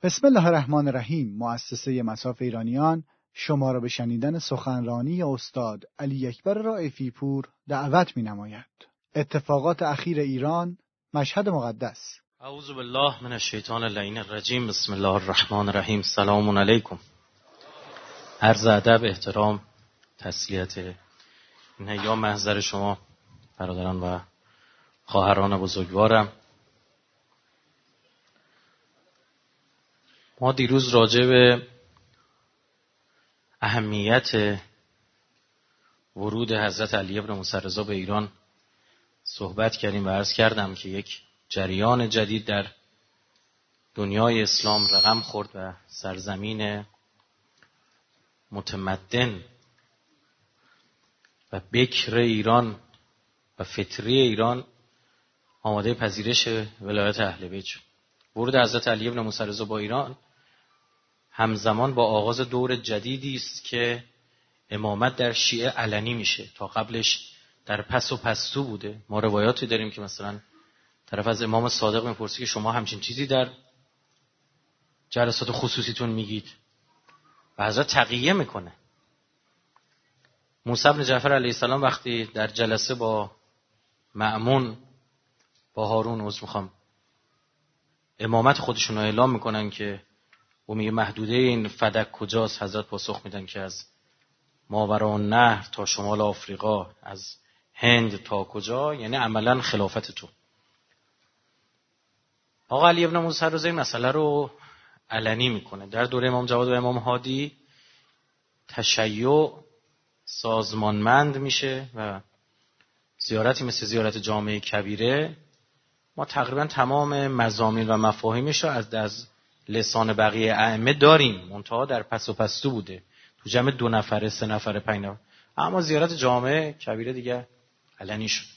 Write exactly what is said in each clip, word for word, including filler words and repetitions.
بسم الله الرحمن الرحیم. مؤسسه مصاف ایرانیان شما را به شنیدن سخنرانی استاد علی اکبر رائفی پور دعوت می‌نماید. اتفاقات اخیر ایران، مشهد مقدس. اعوذ بالله من الشیطان اللعین الرجیم. بسم الله الرحمن الرحیم. سلام علیکم. عرض ادب، احترام، تسلیت این ایام محضر شما برادران و خواهران بزرگوارم. ما دیروز راجع به اهمیت ورود حضرت علی بن موسی رضا به ایران صحبت کردیم و عرض کردم که یک جریان جدید در دنیای اسلام رقم خورد و سرزمین متمدن و بکر ایران و فطری ایران آماده پذیرش ولایت اهل بیت شد. ورود حضرت علی بن موسی رضا با ایران همزمان با آغاز دور جدیدی است که امامت در شیعه علنی میشه. تا قبلش در پس و پستو بوده. ما روایاتی داریم که مثلا طرف از امام صادق میپرسی که شما همچین چیزی در جلسات خصوصیتون میگید و حضرت تقیه میکنه. موسی بن جعفر علیه السلام وقتی در جلسه با مأمون با هارون عذر میخوام امامت خودشون رو اعلام میکنن که و میگه محدوده این فدک کجاست، حضرت پاسخ میدن که از ماوراءالنهر تا شمال آفریقا، از هند تا کجا، یعنی عملا خلافت تو. آقا علی ابن موسی رضا این مسئله رو علنی میکنه. در دوره امام جواد و امام هادی تشیع سازمانمند میشه و زیارتی مثل زیارت جامع کبیره ما تقریبا تمام مضامین و مفاهیمش رو از از لسان بقیه ائمه داریم، منتها در پس و پستو بوده، تو جمع دو نفره، سه نفره، پنج نفره. اما زیارت جامع کبیره دیگه علنی شد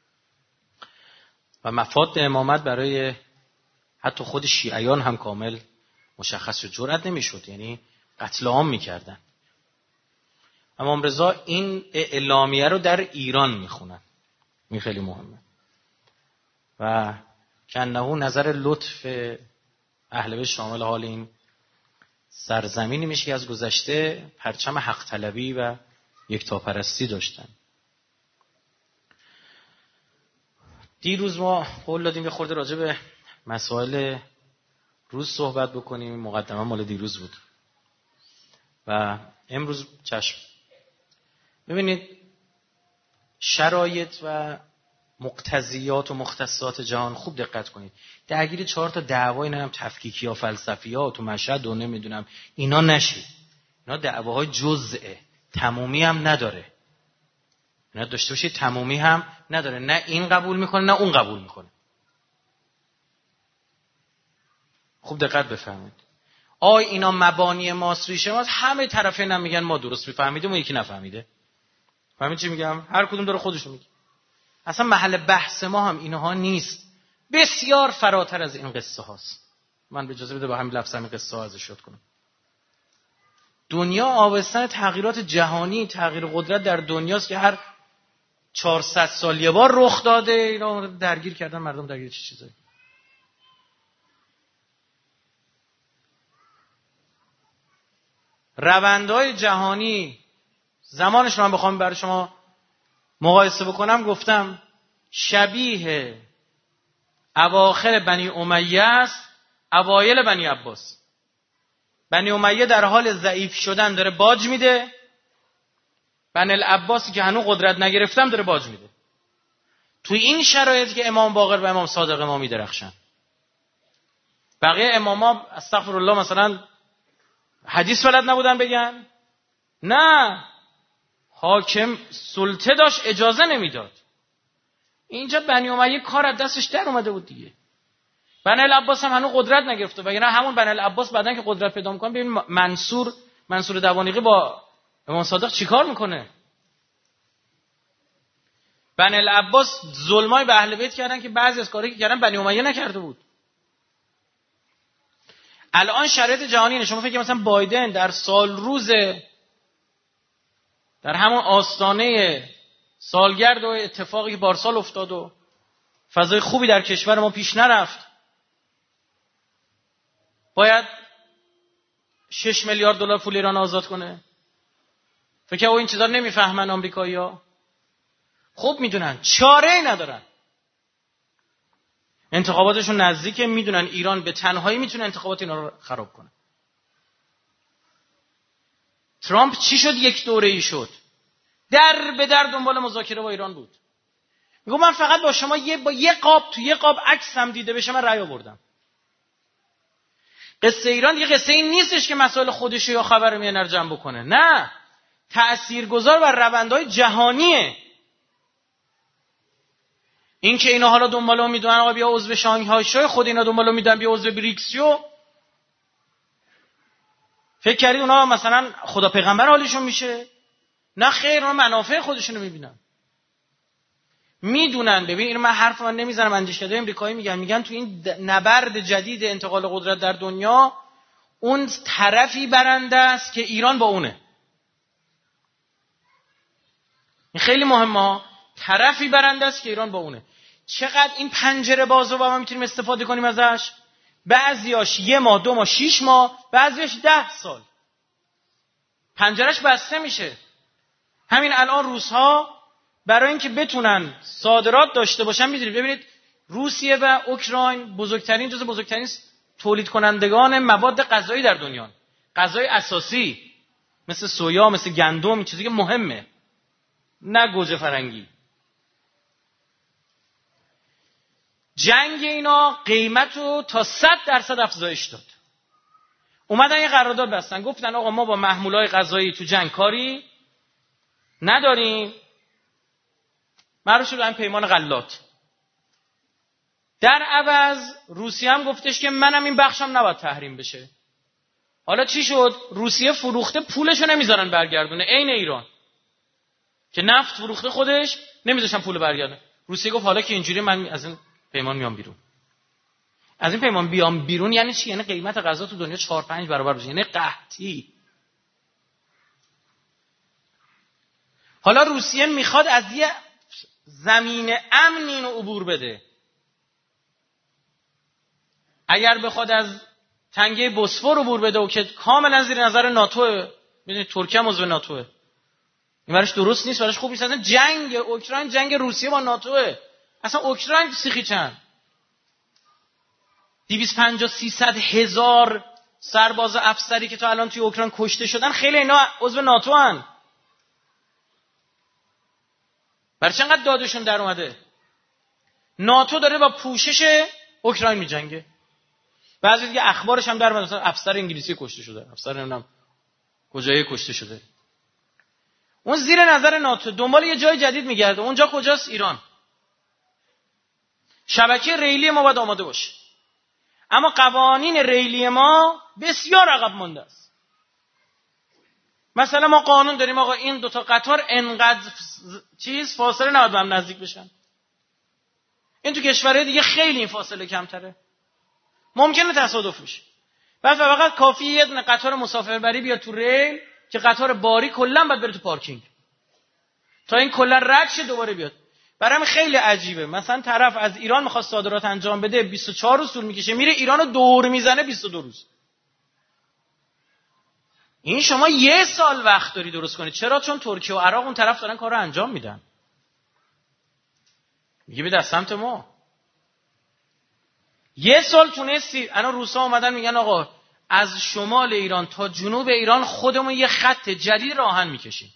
و مفاد امامت برای حتی خود شیعیان هم کامل مشخص شد. جرئت نمیشد، یعنی قتل عام میکردن. امام رضا این اعلامیه رو در ایران میخونن. این خیلی مهمه و کنه نظر لطف اهل بیت شامل حال این سرزمینی میشه که از گذشته پرچم حق طلبی و یکتاپرستی داشتن. دیروز ما قول دادیم یه خورده راجع به مسائل روز صحبت بکنیم. مقدمه مال دیروز بود و امروز چشم. ببینید شرایط و مقتضیات و مختصات جهان خوب دقت کنید. درگیر چهار تا دعوای هم تفکیکی یا فلسفیات و مشهد و نمیدونم اینا نشید. اینا دعواهای جزئه، تمومی هم نداره. اینا داشته باشید تمومی هم نداره. نه این قبول میکنه نه اون قبول میکنه. خوب دقت بفهمید. آی اینا مبانی ماست، ریشه ماست. همه طرفین هم میگن ما درست میفهمیدیم و یکی نفهمیده. فهمید چی میگم؟ هر کدوم داره خودشو میگه. اصلا محل بحث ما هم اینها نیست. بسیار فراتر از این قصه هاست. من به اجازه بده با همین لفظ همین قصه ها ازش شد کنم. دنیا آبستن تغییرات جهانی، تغییر قدرت در دنیاست که هر چهارصد سال یه بار رخ داده. اینا درگیر کردن مردم درگیر چه چیزایی. روندهای جهانی زمانش من بخوام برای شما مقایسه بکنم، گفتم شبیه اواخر بنی امیه است اوایل بنی عباس. بنی امیه در حال ضعیف شدن داره باج میده، بنی العباسی که هنوز قدرت نگرفتم داره باج میده. توی این شرایط که امام باقر و امام صادق ما میدرخشن. بقیه اماما استغفرالله مثلا حدیث بلد نبودن بگن؟ نه، حاکم سلطه داشت اجازه نمیداد. اینجا بنی امیه کار از دستش در اومده بود دیگه. بنی العباس هم هنوز قدرت نگرفته و یعنی همون بنی العباس بعدن که قدرت پیدا میکنه. ببین منصور منصور دوانیقی با امام صادق چیکار میکنه. بنی العباس ظلمای به اهل بیت کردن که بعضی از کارهایی که کردن بنی امیه نکرده بود. الان شرایط جهانی اینه. شما فکر مثلا بایدن در سال روز در همون آستانه سالگرد و اتفاقی که پارسال افتاد و فضای خوبی در کشور ما پیش نرفت، باید شش میلیارد دلار پول ایران آزاد کنه؟ فکر کنم این چیزا رو نمیفهمن آمریکایی‌ها. خوب میدونن، چاره‌ای ندارن. انتخاباتشون نزدیکه، میدونن ایران به تنهایی میتونه انتخابات اینا رو خراب کنه. ترامپ چی شد؟ یک دوره ای شد، در به در دنبال مذاکره با ایران بود. میگم من فقط با شما یه با یه قاب تو یه قاب عکس هم دیده بشه من رأی آوردم. قصه ایران یه قصه این نیستش که مسائل خودش یا خبر میانه رو جمع بکنه. نه، تأثیرگذار بر روندهای جهانیه. این که اینا حالا دنبالو میدونن آقا بیا عضو شانگهای شو، خود اینا دنبالو میدن بیا عضو بریکس شو. فکر کردی اونا مثلا خدا پیغمبر حالشون میشه؟ نه خیر، اونا منافع خودشونو میبینن. میدونن. ببین اینو من حرف من نمیزنم، اندیشکده امریکایی میگن میگن تو این نبرد جدید انتقال قدرت در دنیا اون طرفی برنده است که ایران با اونه. این خیلی مهمه، طرفی برنده است که ایران با اونه. چقدر این پنجره بازو با ما میتونیم استفاده کنیم ازش؟ بعضیاش یه ماه، دو ماه، شیش ماه، بعضیاش ده سال پنجرهش بسته میشه. همین الان روس‌ها برای اینکه بتونن صادرات داشته باشن، میدونید ببینید روسیه و اوکراین بزرگترین جزو بزرگترین تولید کنندگان مواد غذایی در دنیا، غذای اساسی مثل سویا، مثل گندم، چیزی که مهمه، نه گوجه فرنگی. جنگ اینا قیمتو تا صد درصد افزایش داد. اومدن یه قرارداد بستن، گفتن آقا ما با محمولای غذایی تو جنگ کاری نداریم، معروف شد این پیمان غلات. در عوض روسیه هم گفتش که منم این بخشم نباید تحریم بشه. حالا چی شد؟ روسیه فروخته پولشو نمیذارن برگردونه، عین ایران که نفت فروخته خودش نمیذاشن پول برگردونه. روسیه گفت حالا که اینجوری من از این پیمان میام بیرون. از این پیمان بیام بیرون یعنی چی؟ یعنی قیمت غذا تو دنیا چهار پنج برابر بشه، یعنی قحطی. حالا روسیه میخواد از یه زمین امن اینو عبور بده. اگر بخواد از تنگه بوسفور عبور بده و که کاملا زیر نظر ناتوه، ببینید ترکیه هم عضو ناتوه، این براش درست نیست، براش خوب نیست. اصلا جنگ اوکراین جنگ روسیه با ناتوه. اصلا اوکراین سیخی چند دویست و پنجاه سیصد هزار سرباز افسری که تا الان توی اوکراین کشته شدن، خیلی اینا عضو ناتو هن. برای چه انقدر دادشون در اومده؟ ناتو داره با پوشش اوکراین میجنگه. بعضی دیگه اخبارش هم در اومده مثلا افسر انگلیسی کشته شده، افسر نمیدونم کجایی کشته شده. اون زیر نظر ناتو دنبال یه جای جدید میگرده. اونجا کجاست؟ ایران. شبکه ریلی ما باید آماده باشه، اما قوانین ریلی ما بسیار عقب مونده است. مثلا ما قانون داریم آقا این دوتا قطار انقدر چیز فاصله نباید به هم نزدیک بشن. این تو کشورهای دیگه خیلی این فاصله کمتره، ممکنه تصادف بشه. بعد فقط کافیه یه قطار مسافربری بیاد تو ریل که قطار باری کلا باید بره تو پارکینگ تا این کلا رد شه دوباره بیاد. برام خیلی عجیبه مثلا طرف از ایران میخواد صادرات انجام بده، بیست و چهار روز طول میکشه، میره ایرانو دور میزنه بیست و دو روز. این شما یه سال وقت داری درست کنی. چرا؟ چون ترکیه و عراق اون طرف دارن کارو انجام میدن. میگه بده از سمت ما. یه سال تونستی. الان روسا اومدن میگن آقا از شمال ایران تا جنوب ایران خودمون یه خط جدید راهن میکشیم.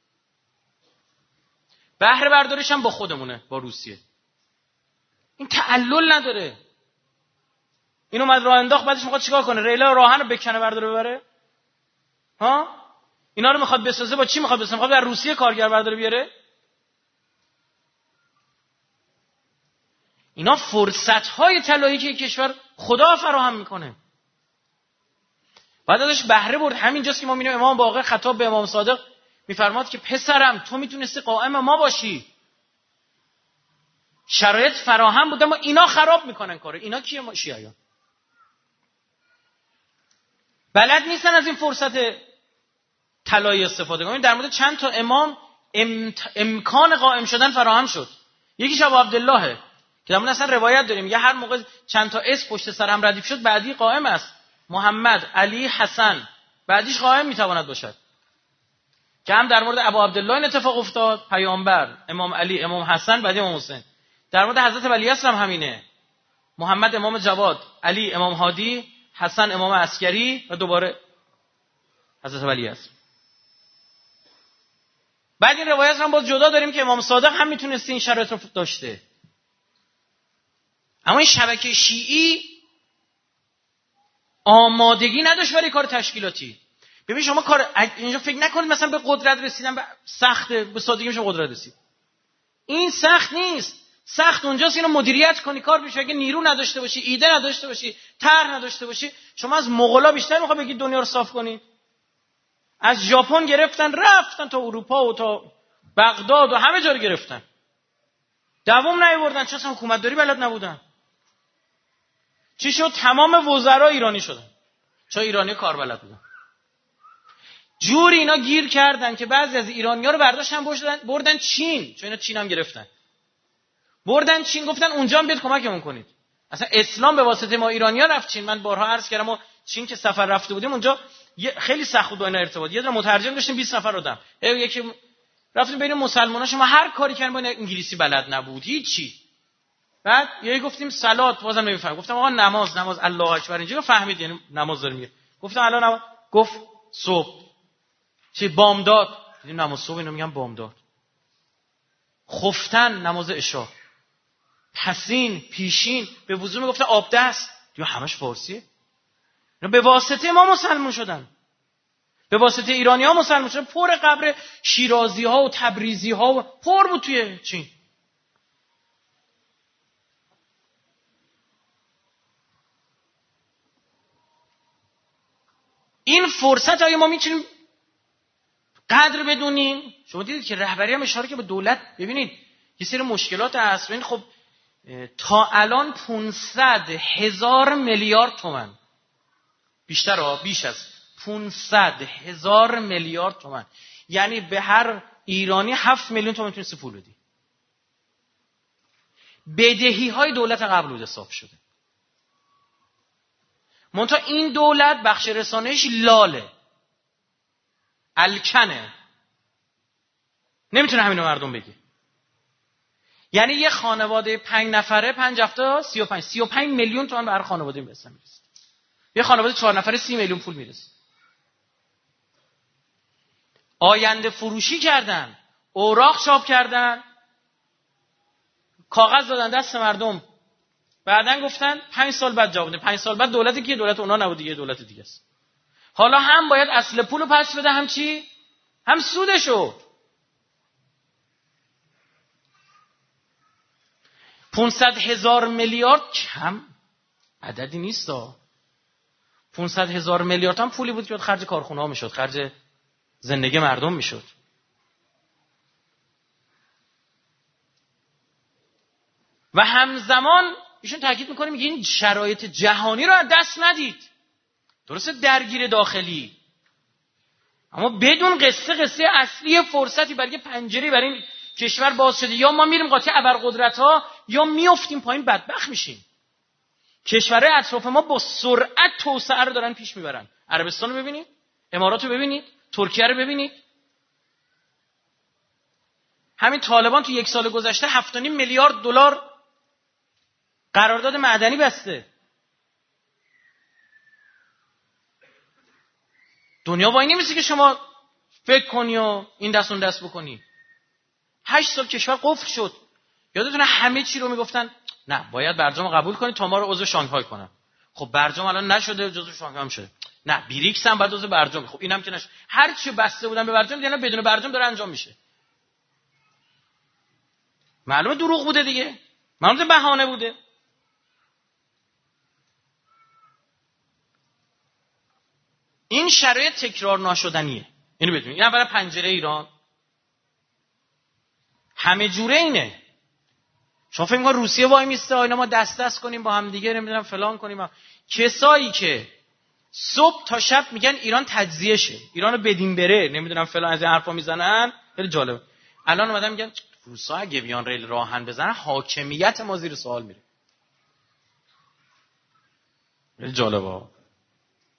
بهره برداریش هم با خودمونه، با روسیه. این تعلل نداره. این اومد راه انداخت، بعدش میخواد چیکار کنه؟ ریلا راهن رو بکنه برداره ببره؟ ها؟ اینا رو میخواد بسازه، با چی میخواد بسازه؟ میخواد در روسیه کارگر برداره بیاره؟ اینا فرصت‌های طلایی که کشور خدا فراهم میکنه. بعد ازش بهره برد. همینجاست که ما می‌بینیم امام باقر خطاب به امام صادق میفرماد که پسرم تو میتونستی قائم ما باشی، شرایط فراهم بود، اما اینا خراب میکنن کارو. اینا کیه؟ ما شیعیان. بلد نیستن از این فرصت طلایی استفاده کنن. در مورد چند تا امام امکان قائم شدن فراهم شد. یکیش ابو عبدالله که در مورد اصلا روایت داریم، میگه هر موقع چند تا اسم پشت سر هم ردیف شد بعدی قائم است. محمد، علی، حسن، بعدیش قائم میتواند باشد که هم در مورد ابا عبدالله این اتفاق افتاد، پیامبر، امام علی، امام حسن، بعدی امام حسین. در مورد حضرت ولیعصر هم همینه، محمد امام جواد، علی امام هادی، حسن امام عسکری و دوباره حضرت ولیعصر. بعد این روایت هم باز جدا داریم که امام صادق هم میتونسته این شرایط رو داشته. اما این شبکه شیعی آمادگی نداشت برای کار تشکیلاتی. ببین شما کار اینجا فکر نکنید مثلا به قدرت رسیدن سخته، به سادگی میشه قدرت رسید. این سخت نیست. سخت اونجاست اینو مدیریت کنی، کار بشه. اگه نیرو نداشته باشی، ایده نداشته باشی، طرح نداشته باشی، شما از مغولا بیشتر میخوای بگید دنیا رو صاف کنی. از ژاپن گرفتن رفتن تا اروپا و تا بغداد و همه جا رو گرفتن. دوام نیاوردن چون اصلا حکومت داری بلد نبودن. چی شد؟ تمام وزرا ایرانی شدن. چون ایرانی کار بلد بودن. جوری اینا گیر کردن که بعضی از ایرانی‌ها رو برداشتن بردن بردن چین، چون اینا چین هم گرفتن. بردن چین، گفتن اونجا هم بیاد کمکمون کنید. اصلا اسلام به واسطه ما ایرانی‌ها رفت چین. من بارها عرض کردم ما چین که سفر رفته بودیم اونجا خیلی سخت بود با اینا ارتباط. یه دونه مترجم داشتیم بیست نفر آدم. یکی رفتیم بین مسلمان‌ها، شما هر کاری کردن با انگلیسی بلد نبود، هیچی. بعد یهی گفتیم صلات، بازم نمیفهم. گفتم آقا نماز، نماز الله اکبر، اینجا فهمید یعنی نماز داره میگه. گفتم الان نماز، گفت صبح. چی بامداد؟ دیدیم نماز صبح اینو میگن بامداد. خفتن نماز عشا. پسین، پیشین، به وضو میگفته آب دست. دیگه همش فارسیه. اینا به واسطه ما مسلمان شدن. به واسطه ایرانی‌ها مسلمان شدن. پر قبر شیرازی‌ها و تبریزی‌ها و پر بود توی چین. این فرصت آیا ما میتونیم قدر بدونیم؟ شما دیدید که رهبری هم اشاره که به دولت، ببینید یه سری مشکلات هست. ببینید خب تا الان پانصد هزار میلیارد تومان، بیشتر ها، بیش از پانصد هزار میلیارد تومان، یعنی به هر ایرانی هفت میلیون تومان میتونستی پول بدی. بدهی های دولت قبل بوده صاف شده. منتها این دولت بخش رسانه‌ایش لاله، الکنه، نمیتونه همینو مردم بگه. یعنی یه خانواده پنج نفره پنج هفته سی و پنج سی و پنج میلیون تومان به هر خانواده میرسه. میرسه یه خانواده چهار نفره سی میلیون پول میرسه. آینده فروشی کردن، اوراق چاپ کردن، کاغذ دادن دست مردم، بعدن گفتن پنج سال بعد جواب بده. پنج سال بعد دولتی که دولت اونا نبود دیگه، دولت دیگه است. حالا هم باید اصل پولو پس بده، هم چی؟ هم سودشو. پانصد هزار میلیارد کم عددی نیست ها. پانصد هزار میلیارد هم پولی بود که خرج کارخونه ها میشد، خرج زندگی مردم میشد. و همزمان ایشون تاکید میکنه، میگه این شرایط جهانی رو از دست ندید. درسته درگیر داخلی، اما بدون قصه قصه اصلی فرصتی برای پنجره برای این کشور باز شده. یا ما میریم قاطی ابرقدرت ها یا میافتیم پایین، بدبخت میشیم. کشورهای اطراف ما با سرعت توسعه رو دارن پیش میبرن. عربستان رو ببینید، امارات رو ببینید، ترکیه رو ببینید. همین طالبان تو یک سال گذشته هفت و نیم میلیارد دلار قرارداد معدنی بسته. دنیا وای نمیشه که شما فکر کنی و این دست اون دست بکنی. هشت سال کشور قفل شد. یادتونه همه چی رو میگفتن نه باید برجام قبول کنید تا ما رو عضو شانگهای کنن. خب برجام الان نشده، جزو شانگهای هم شده. نه بریکس هم بعد عضو برجام. خب اینم که نشه. هر چی بسته بودن به برجام دیگه بدون برجام داره انجام میشه. معلومه دروغ بوده دیگه. معلومه بهانه بوده. این شرایط تکرار ناشدنیه. اینو بدونید. این اولا پنجره ایران همه جوره اینه. شما فکر می‌کنید روسیه وای میسته اینا ما دست دست کنیم با هم دیگه نمیدونم فلان کنیم. کسایی که صبح تا شب میگن ایران تجزیه شه، ایرانو بدین بره، نمیدونم فلان، از این حرفا میزنن. خیلی جالبه. الان اومدن میگن روسا اگه بیان ریل راهن بزنن حاکمیت ما زیر سوال میره. خیلی جالبه.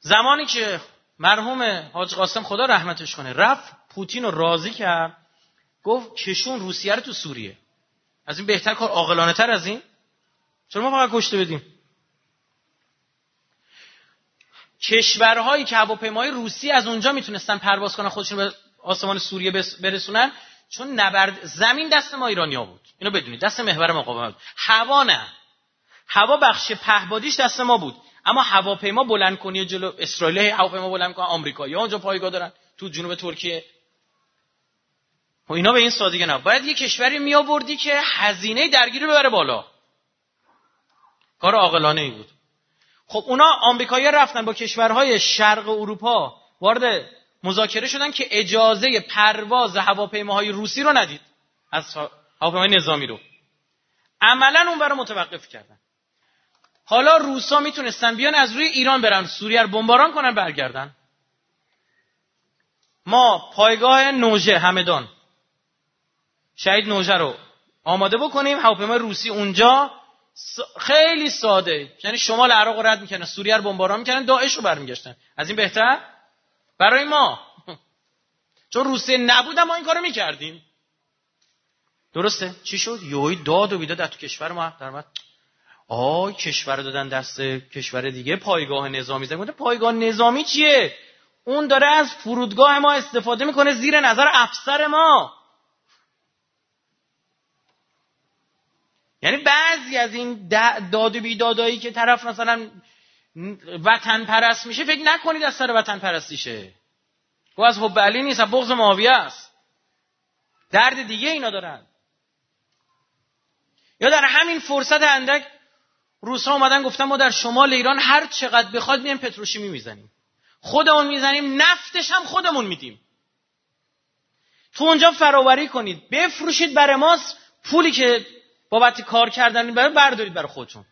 زمانی که مرحوم حاج قاسم خدا رحمتش کنه رفت پوتین رو راضی کرد، گفت کشون روسیه رو تو سوریه. از این بهتر کار، عاقلانه تر از این؟ چرا ما فقط کشته بدیم؟ کشورهایی که هواپیمای روسی از اونجا میتونستن پرواز کنن خودشون به آسمان سوریه برسونن، چون نبرد زمین دست ما ایرانی‌ها بود. اینو بدونید، دست محور مقاومت بود. هوا نه. هوا بخش پهبادیش دست ما بود، اما هواپیما بلند کنی جلو اسرائیل، هواپیما بلند کنه آمریکایی‌ها اونجا پایگاه دارن تو جنوب ترکیه. و اینا به این سادگی نه. باید یه کشوری می آوردی که هزینه درگیری ببره بالا. کار عاقلانه ای بود. خب اونا آمریکایی‌ها رفتن با کشورهای شرق اروپا وارد مذاکره شدن که اجازه پرواز هواپیماهای روسی رو ندید، از هواپیمای نظامی رو. عملاً اون برای متوقف کردن. حالا روسا میتونستن بیان از روی ایران برن سوریه رو بمباران کنن برگردن. ما پایگاه نوژه همدان شهید نوژه رو آماده بکنیم، هواپیمای روسی اونجا خیلی ساده، یعنی شمال عراق رو رد میکنن، سوریه رو بمباران میکنن، داعش رو برمیگشتن. از این بهتر برای ما؟ چون روسیه نبود ما این کارو میکردیم. درسته؟ چی شد؟ یوی داد و بیداد تو کشور ما در اومد. آی کشور دادن دست کشور دیگه، پایگاه نظامی زدن. پایگاه نظامی چیه؟ اون داره از فرودگاه ما استفاده میکنه زیر نظر افسر ما. یعنی بعضی از این داد و بیدادایی که طرف مثلا وطن پرست میشه، فکر نکنید از سر وطن پرستیشه. او از حب علی نیست، از بغض معاویه است. درد دیگه اینا دارن. یا در همین فرصت اندک روس‌ها اومدن گفتن ما در شمال ایران هر چقدر بخواد میایم پتروشیمی میزنیم، خودمون میزنیم، نفتش هم خودمون میدیم. تو اونجا فراوری کنید، بفروشید برای ماست، پولی که بابت کار کردن برای بردارید برای خودتون.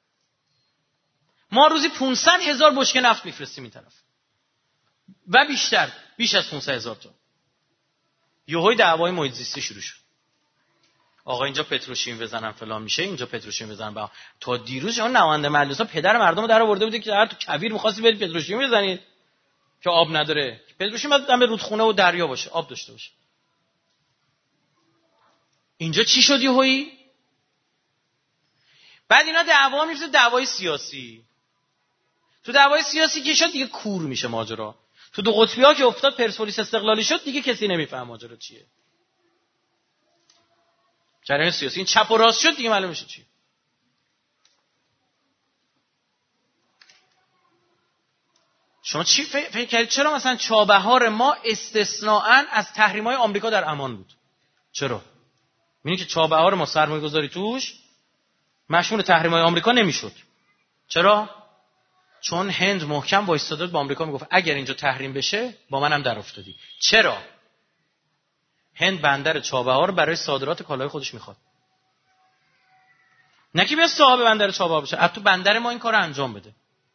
ما روزی پانصد هزار بشکه نفت میفرستیم این طرف و بیشتر، بیش از پانصد هزار تا. یهوی دعوای محیط زیستی شروع شد. آقا اینجا پتروشیم بزنن فلان میشه، اینجا پتروشیم بزنن با. تا دیروز اون نماینده مجلس‌ها پدر مردمو در آورده بود که هر تو کویر می‌خواستی برید پتروشیم بزنید که آب نداره. پتروشیم بعد دم رودخونه و دریا باشه، آب داشته باشه. اینجا چی شد یهویی؟ بعد اینا دعوا میشه، دعوای سیاسی. تو دعوای سیاسی که شد دیگه کور میشه ماجرا. تو دو قطبی‌ها که افتاد پرسپولیس استقلالی شد دیگه کسی نمیفهمه ماجرا چیه. جریان سیاسی این چپ و راست شد دیگه معلوم میشه چی. شما چی فکر, فکر کردید چرا مثلا چابهار ما استثناءً از تحریم‌های آمریکا در امان بود؟ چرا؟ می‌بینید که چابهار ما سرمایه‌گذاری توش مشمول تحریم‌های آمریکا نمیشد. چرا؟ چون هند محکم وایستاد با آمریکا میگفت اگر اینجا تحریم بشه با منم در افتادی. چرا؟ هند بندر چابهار برای صادرات کالای خودش میخواد. نه که بیا صاحب بندر چابهار بشه، البته بندر ما این کارو انجام بده.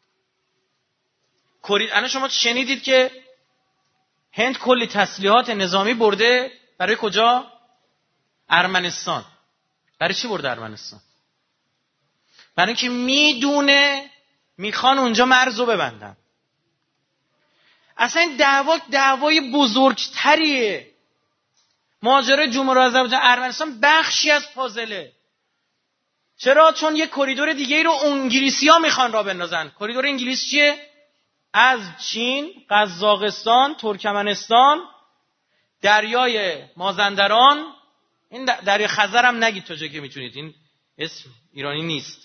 کورید انا شما شنیدید که هند کلی تسلیحات نظامی برده برای کجا؟ ارمنستان. برای چی برده ارمنستان؟ برای اینکه میدونه میخوان اونجا مرزو ببندن. اصلا این دعوا دعوای بزرگتریه. ماجرای جمهوری آذربایجان ارمنستان بخشی از پازله. چرا؟ چون یک کریدور دیگه رو انگلیسی‌ها میخوان راه بندازن. کریدور انگلیس چیه؟ از چین، قزاقستان، ترکمنستان، دریای مازندران، این دریای خزر هم نگید تا جایی که میتونید، این اسم ایرانی نیست.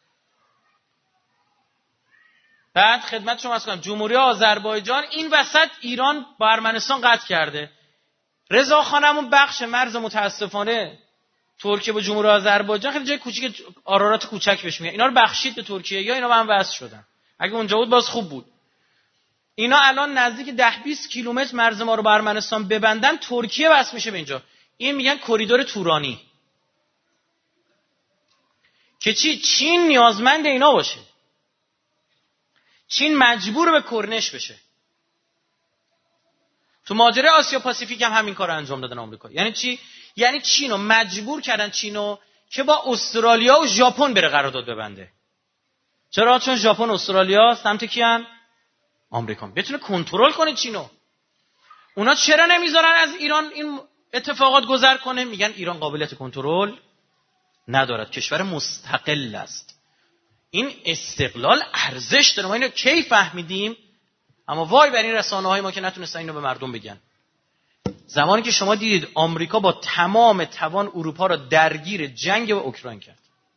بعد خدمت شما عرض کنم جمهوری آذربایجان این وسط ایران با ارمنستان قطع کرده. رضا خانمون بخش مرز متاسفانه ترکیه با جمهوری آذربایجان خیلی جای کوچیک آرارات کوچک بهش میگن. اینا رو بخشید به ترکیه یا اینا با هم وصل شدن. اگه اونجا بود باز خوب بود. اینا الان نزدیک ده بیست کیلومتر مرز ما رو با ارمنستان ببندن، ترکیه وصل میشه به اینجا. این میگن کریدور تورانی. که چی؟ چین نیازمند اینا باشه. چین مجبور به کرنش بشه. تو ماجرای آسیا پاسیفیک هم همین کار رو انجام دادن آمریکا. یعنی چی؟ یعنی چینو مجبور کردن چینو که با استرالیا و ژاپن بره قرارداد ببنده. چرا؟ چون ژاپن و استرالیا سمت کیان؟ آمریکا بتونه کنترل کنه چینو. اونا چرا نمیذارن از ایران این اتفاقات گذر کنه؟ میگن ایران قابلیت کنترل ندارد، کشور مستقل است. این استقلال ارزش داره. ما اینو کی فهمیدیم؟ اما وای بر این رسانه‌های ما که نتونستن اینو به مردم بگن. زمانی که شما دیدید آمریکا با تمام توان اروپا را درگیر جنگ با اوکراین کرد.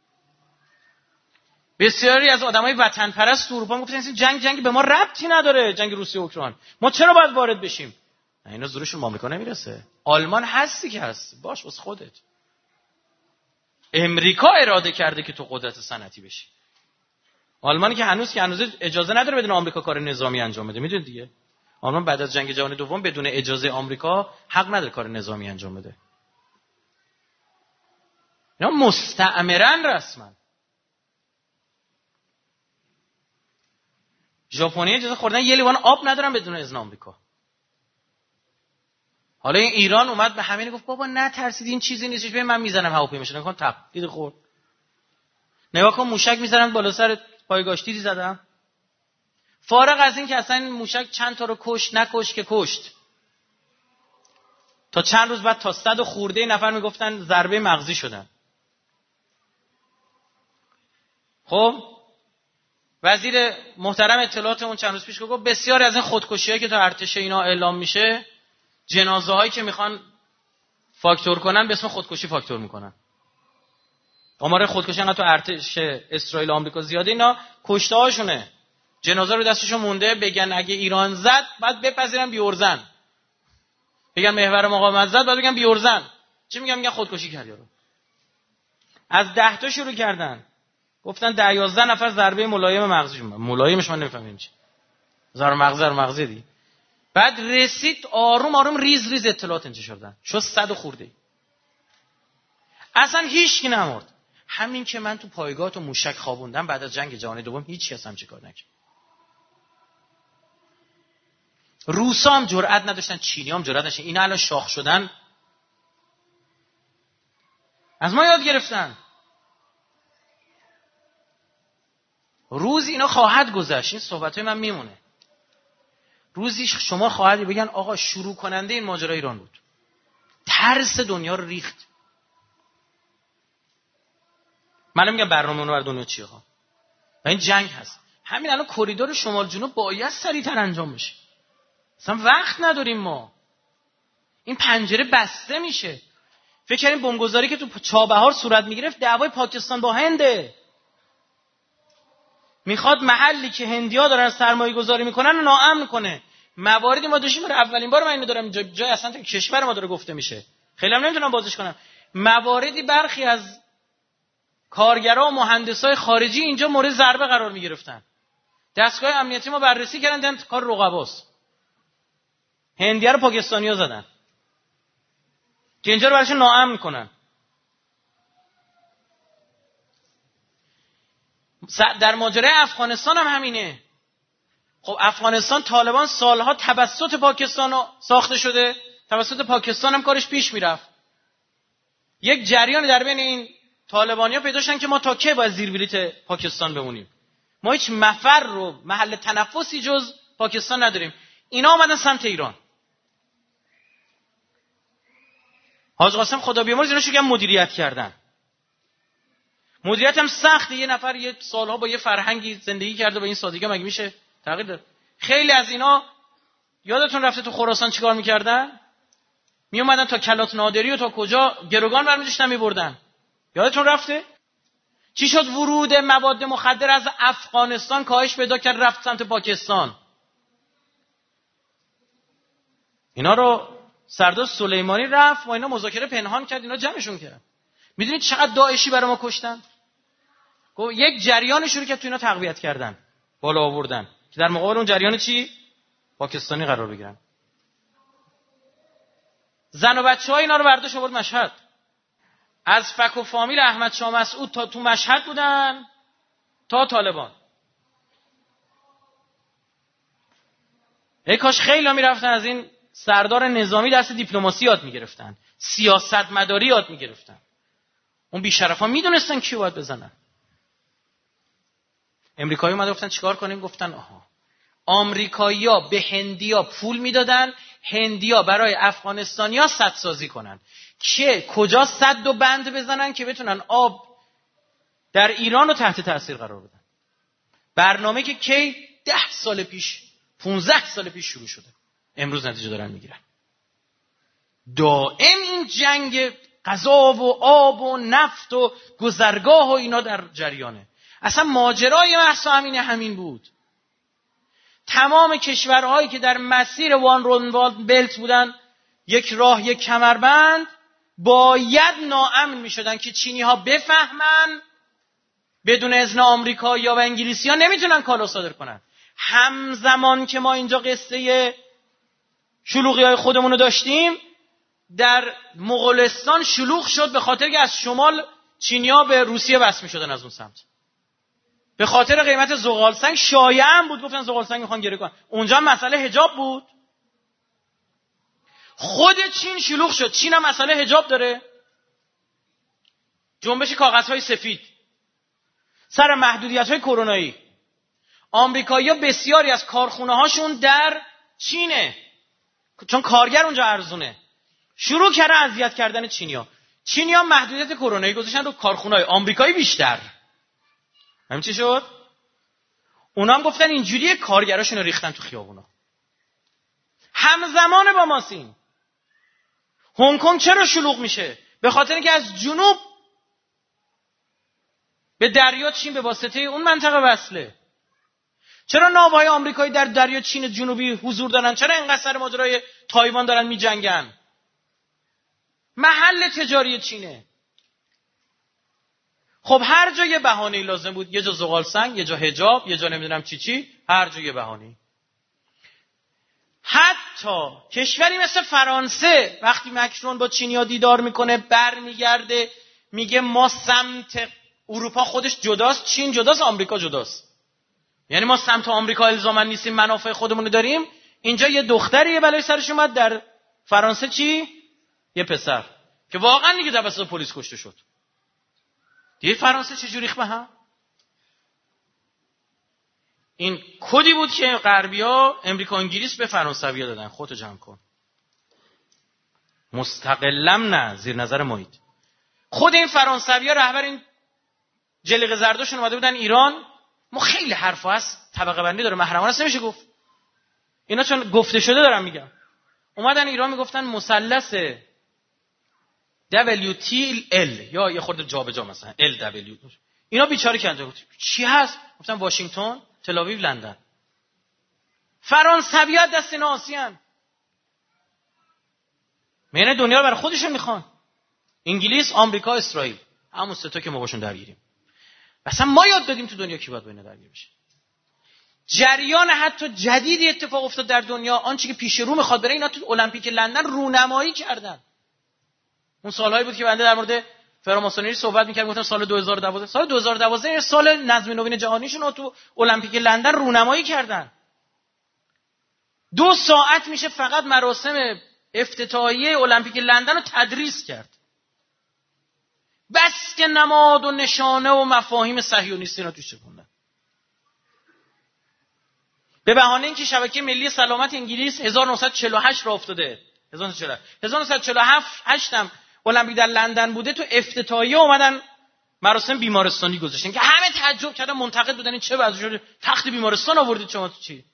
بسیاری از آدمای وطن پرست تو اروپا میگفتن این جنگ جنگ به ما ربطی نداره، جنگ روسیه و اوکراین. ما چرا باید وارد بشیم؟ نه اینا زورشون به آمریکا نمیرسه. آلمان هستی که هست، باش واسه خودت. امریکا اراده کرده که تو قدرت صنعتی بشی. آلمانی که هنوز که هنوز اجازه نداره بدون آمریکا کار نظامی انجام بده. میدونید دیگه آلمان بعد از جنگ جهانی دوم بدون اجازه آمریکا حق نداره کار نظامی انجام بده. اینا مستعمرن رسما. ژاپنی اجازه خوردن یه لیوان آب ندارن بدون اذن آمریکا. حالا این ایران اومد به همین گفت بابا نترسید این چیزی نیستش، ببین من میزنم هواپیماشو. نگاه کن تقلید خورد. نگاه کن موشک میزنن بالا سر پایگاش، دیدی زدم. فارغ از این که اصلا این موشک چند تا رو کشت نکشت که کشت. تا چند روز بعد تا صد و خورده نفر میگفتن ضربه مغزی شدن. خب وزیر محترم اطلاعات اون چند روز پیش گفت بسیاری از این خودکشی‌هایی که تا ارتش اینا اعلام میشه، جنازه‌هایی که میخوان فاکتور کنن به اسم خودکشی فاکتور میکنن. آمار خودکشی انقدر تو ارتش اسرائیل و آمریکا زیاده، اینا کشته هاشونه. جنازه رو دستشون مونده، بگن اگه ایران زد بعد بپذیرن بیورزن. بگن محور مقاومت زد بعد بگن بیورزن. چی میگن؟ میگن خودکشی کرد یارو. از ده تا شروع کردن. گفتن ده یازده نفر ضربه ملایم مغزیشون. ملایمش من نمیفهمم چی. ضربه مغزی ضربه مغزی دی. بعد رسید آروم آروم ریز ریز اطلاعات انتشار دادن. شد صد و خورده. اصلا هیچ کی نمرد. همین که من تو پایگاه تو موشک خوابوندم بعد از جنگ جهانی دوم هیچ کس هم چیکار نکرد. روسا هم جرئت نداشتن، چینی هم جرئت نداشتن. اینا الان شاخ شدن. از ما یاد گرفتن. روز اینا خواهد گذشت. این صحبتای من میمونه. روزی شما خواهد بگن آقا شروع کننده این ماجرا ایران بود. ترس دنیا رو ریخت. من میگم برنامه اونور دنیا چیه ها. و این جنگ هست. همین الان کریدور شمال جنوب باید سریعتر انجام بشه. اصلا وقت نداریم ما. این پنجره بسته میشه. فکر کنیم بمبگذاری که تو چابهار صورت میگرفت دعوای پاکستان با هنده. میخواد محلی که هندی‌ها دارن سرمایه گذاری میکنن ناامن کنه. مواردی ما داشتیم برای اولین بار من اینو دارم جای, جای اصلا تو کشور ما داره گفته میشه. خیلی هم نمیتونم بازش کنم. مواردی برخی از کارگرا و مهندسای خارجی اینجا مورد ضربه قرار میگرفتن. دستگاه امنیتی ما بررسی کردن دیدن کار رقباست. هندی‌ها رو پاکستانی‌ها زدن. که اینجا رو براشون ناامن کنن. در ماجرای افغانستان هم همینه. خب افغانستان طالبان سالها توسط پاکستان ساخته شده، توسط پاکستان هم کارش پیش میرفت. یک جریان در بین این طالبانیا پیدا شدن که ما تا کی باید زیر بلیت پاکستان بمونیم. ما هیچ مفر رو محل تنفسی جز پاکستان نداریم. اینا اومدن سمت ایران. حاج قاسم خدا بیامرز اینا شو مدیریت کردن. مدیریت هم سخته. یه نفر یه سالها با یه فرهنگی زندگی کرده با این سادگی مگه میشه تغییر داد؟ خیلی از اینا یادتون رفته تو خراسان چیکار میکردن؟ می اومدن تا کلات نادری و تا کجا گروگان برمی‌داشتن میبردن. یادتون رفته؟ چی شد ورود مواد مخدر از افغانستان کاهش پیدا کرد رفت سمت پاکستان؟ اینا رو سردار سلیمانی رفت با اینا مذاکره پنهان کرد، اینا جمعشون کرد. میدونید چقدر داعشی برای ما کشتن؟ گفت یک جریان شروع کرد تو اینا تقویت کردن، بالا آوردن که در مقابل اون جریان چی؟ پاکستانی قرار بگیرن. زن و بچه‌ها اینا رو برداشت آورد مشهد. از فک و فامیل احمد شاه مسعود تا تو مشهد بودن تا طالبان. ای کاش خیلی ها میرفتن از این سردار نظامی درس دیپلماسی یاد میگرفتن، سیاست مداری یاد میگرفتن. اون بی‌شرفا میدونستن کیو باید بزنن. امریکایی اومدن گفتن چیکار کنیم؟ گفتن آها آمریکایی‌ها به هندی‌ها پول میدادن، هندی‌ها برای افغانستانی‌ها سدسازی کنن که کجا سد و بند بزنن که بتونن آب در ایران رو تحت تاثیر قرار بدن. برنامه که کی ده سال پیش پونزده سال پیش شروع شده، امروز نتیجه دارن میگیرن. دائم این جنگ غذا و آب و نفت و گذرگاه و اینا در جریانه. اصلا ماجرای مهسا امینی همین بود. تمام کشورهایی که در مسیر وان رونوالد بلت بودن، یک راه یک کمربند، باید ناامن میشدن که چینی ها بفهمن بدون اذن آمریکایی ها و انگلیسی ها نمیتونن کالا صادر کنن. همزمان که ما اینجا قصه شلوغی های خودمون رو داشتیم، در مغولستان شلوغ شد به خاطر که از شمال چینی‌ها به روسیه وصل می‌شدن از اون سمت. به خاطر قیمت زغال سنگ شایعه هم بود، گفتن زغال سنگ می‌خوان گره کنن. اونجا مسئله حجاب بود. خود چین شلوغ شد. چین هم مسئله حجاب داره. جنبش کاغذهای سفید سر محدودیت‌های کرونایی. آمریکایی‌ها بسیاری از کارخونه‌هاشون در چینه، چون کارگر اونجا ارزونه. شروع کردن اذیت کردن چینی‌ها. چینی‌ها محدودیت کرونایی گذاشتن رو کارخونه‌های آمریکایی بیشتر. همین چی شد؟ اونا هم گفتن اینجوریه، کارگراشون رو ریختن تو خیابونا. همزمان با ماسین. هنگ کنگ چرا شلوغ میشه؟ به خاطر اینکه از جنوب به دریا چین به واسطه اون منطقه وصله. چرا ناوهای آمریکایی در دریا چین جنوبی حضور دارن؟ چرا اینقدر سر ماجرای تایوان دارن میجنگن؟ محل تجاری چینه. خب هر جا یه بهانه‌ای لازم بود، یه جا زغال سنگ، یه جا حجاب، یه جا نمیدونم چی چی، هر جا یه بهانه‌ای. حتی کشوری مثل فرانسه وقتی مکرون با چینی‌ها دیدار میکنه برمیگرده میگه ما سمت اروپا خودش جداست، چین جداست، آمریکا جداست. یعنی ما سمت آمریکا الزاما نیستیم، منافع خودمون رو داریم. اینجا یه دختری یه بلای سرش اومد، در فرانسه چی؟ یه پسر که واقعا دیگه توسط پلیس کشته شد. دیگه فرانسه چجوری ریخت به هم؟ این کدی بود که غربی‌ها امریکا و انگلیس به فرانسوی‌ها دادن. خودت جمع کن. مستقلم نه، زیر نظر محیط. خود این فرانسوی‌ها رهبر این جلیقه زرداشون اومده بودن ایران. ما خیلی حرفا هست، طبقه بندی داره، محرمانه است نمیشه گفت. اینا چون گفته شده دارم میگم. اومدن ایران میگفتن مثلث دبلیو تی ال یا یه خورده جابجا مثلا ال دبلیو. اینا بیچاره کردن. چی هست؟ گفتن واشنگتن، تل‌آویو، لندن. فرانسوی‌ها دست اینا آسیان. میانه دنیا رو برای خودشون میخوان. انگلیس، آمریکا، اسرائیل. همون سه تا که ما باشون درگیریم. اصلا ما یاد دادیم تو دنیا کی باید با اینا درگیر بشه. جریان حتی جدیدی اتفاق افتاد در دنیا، آنچه که پیش رو میخواد بره، اینا تو المپیک لندن رونمایی کردن. اون سالهایی بود که بنده در مورد فراماسونری صحبت می‌کردم، گفتم سال دو هزار و دوازده، سال دو هزار و دوازده سال نظم نوین جهانیشون رو تو المپیک لندن رونمایی کردن. دو ساعت میشه فقط مراسم افتتاحیه المپیک لندن رو تدریس کرد. بس که نماد و نشانه و مفاهیم صهیونیستی رو توش چپوندن. به بهانه اینکه شبکه ملی سلامت انگلیس هزار و نهصد و چهل و هشت را افتاده. هزار و نهصد و چهل و هشت هم المپیک در لندن بوده، تو افتتاحیه اومدن مراسم بیمارستانی گذاشتن که همه تعجب کردن، منتقد بودن این چه وضع شده، تخت بیمارستان آوردید شما تو چی؟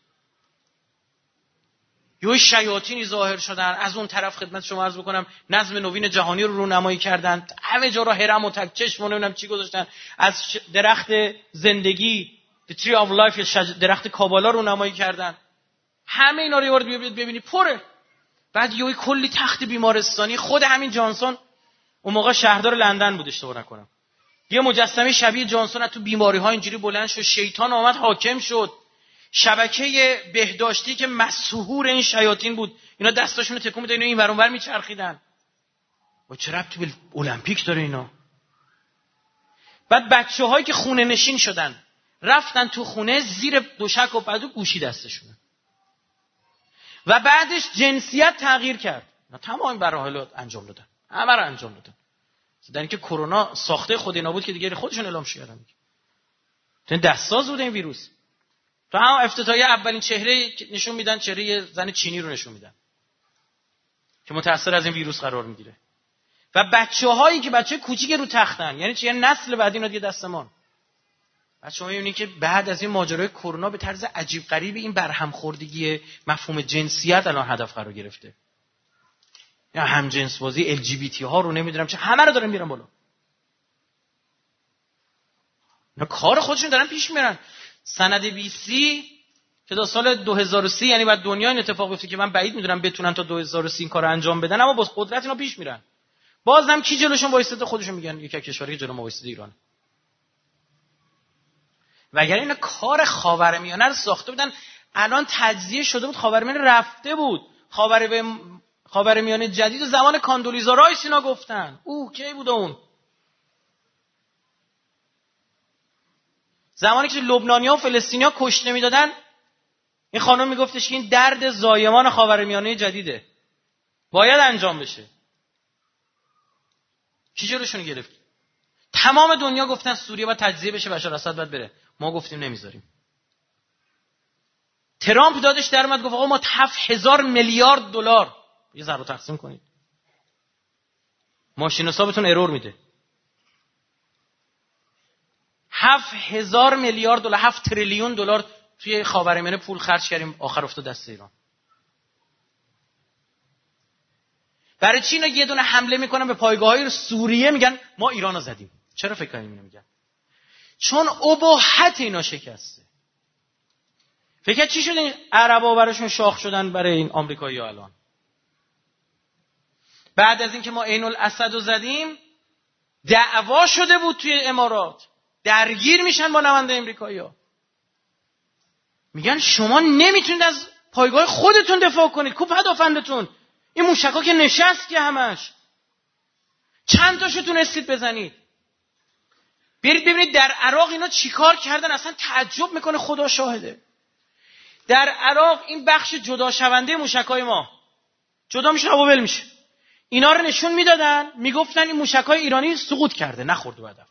یه شیاطینی ظاهر شدن. از اون طرف خدمت شما عرض بکنم نظم نوین جهانی رو رونمایی کردن، همه جا را هرم و تک چشم و نمیدونم چی گذاشتن، از درخت زندگی the tree of life درخت کابالا رونمایی کردن. همه اینا رو یه بار ببینید پره. بعد یه کلی تخت بیمارستانی. خود همین جانسون اون موقع شهردار لندن بود اشتباه نکنم، یه مجسمه شبیه جانسون تو بیماری‌ها اینجوری بلند شد، شیطان آمد حاکم شد. شبکه بهداشتی که مسحور این شیاطین بود، اینا دستاشون رو تکون میدادن، این ور اون ور میچرخیدن. و چه ربطی به المپیک داره اینا؟ بعد بچه‌هایی که خونه نشین شدن رفتن تو خونه، زیر دوشک و پدو گوشی دستشونه و بعدش جنسیت تغییر کرد. اینا تمام مراحل انجام دادن، همه رو انجام دادن. در اینکه کرونا ساخته خود اینا بود که دیگه خودشون اعلام کردن. این دستساز بود این ویروس. تو هم افتتاحیه اولین چهره نشون میدن، چهره یه زن چینی رو نشون میدن که متأثر از این ویروس قرار میگیره. و بچه‌هایی که بچه کوچیک رو تختن، یعنی چه نسل بعدی اینا دیگه دستمان. بچه‌ها می‌بینید که بعد از این ماجرای کرونا به طرز عجیب غریب این برهمخوردگی مفهوم جنسیت الان هدف قرار گرفته. یا هم جنس بازی ال جی بی تی ها رو نمیدونم چه همه رو دارن میرن بالا. اینا کار خودشون دارن پیش میرن. سند بی سی که تا سال دو هزار و سی، یعنی بعد دنیا این اتفاق بیفته که من بعید میدونم بتونن تا دو هزار و سی این کارو انجام بدن، اما با قدرت اینا پیش میرن. بازم کی جلوشون وایساده؟ خودشون میگن یک کشوری جلو ما وایساده ایران. و اگر این کار خاورمیانه رو ساخته بودن الان تجزیه شده بود، خاورمیانه رفته بود. خاور خاورمیانه جدید و زمان کاندولیزا رایس اینا گفتن. اوه کی بود اون؟ زمانی که لبنانی‌ها و فلسطینی‌ها کشته میدادن، این خانم میگفتش که این درد زایمان خاورمیانه جدیده، باید انجام بشه. کی جلوشون گرفت؟ تمام دنیا گفتن سوریه باید تجزیه بشه، بشار اسد باید بره. ما گفتیم نمیذاریم. ترامپ دادش در اومد گفت آقا ما هفت هزار میلیارد دلار یه ذره تقسیم کنید. ماشین حسابتون ارور میده. هفت هزار میلیارد دلار، هفت تریلیون دلار توی خاورمیانه پول خرج کردیم، آخر افتاد دست ایران. برای چی اینا یه دونه حمله میکنن به پایگاه‌های سوریه میگن ما ایرانو زدیم؟ چرا فکر کنیم اینو میگن؟ چون اباحت اینا شکسته. فکر چی شد این عربا براشون شاخ شدن برای این آمریکایی‌ها الان؟ بعد از اینکه ما عین الاسد رو زدیم دعوا شده بود توی امارات، درگیر میشن با نماینده آمریکایی‌ها، میگن شما نمیتونید از پایگاه خودتون دفاع کنید، کو پدافندتون؟ این موشکا که نشست که همش چند تاشو تونستید بزنید. برید ببینید در عراق اینا چیکار کردن، اصلا تعجب میکنه، خدا شاهده. در عراق این بخش جدا شونده موشکای ما جدا میشه و ول میشه، اینا رو نشون میدادن، میگفتن این موشکای ایرانی سقوط کرده، نخورد بعدا.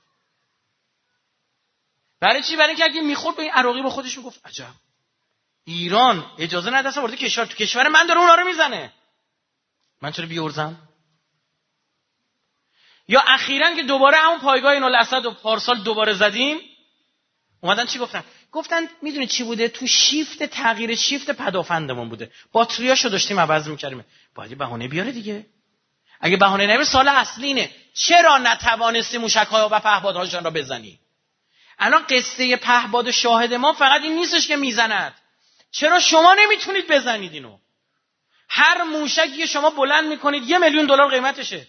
برای چی؟ برای اینکه اگه میخورد به این عراقی با خودش میگفت عجب ایران اجازه نده اصلا وارد کشور، تو کشور من داره اونا رو میزنه، من چرا بیورزم؟ یا اخیراً که دوباره همون پایگاه این الاسد و پارسال دوباره زدیم، اومدن چی گفتن؟ گفتن میدونید چی بوده؟ تو شیفت تغییر شیفت پدافندمون بوده، باتریاشو داشتیم عوض میکردیم. باید بهونه بیاره دیگه. اگه بهونه نمیاره سال اصلی اینه چرا نتوانستی موشک‌ها و پهپادهاشون رو بزنی؟ الان قصه پهپاد شاهد ما فقط این نیستش که میزند، چرا شما نمیتونید بزنید اینو؟ هر موشکی شما بلند میکنید یه میلیون دلار قیمتشه.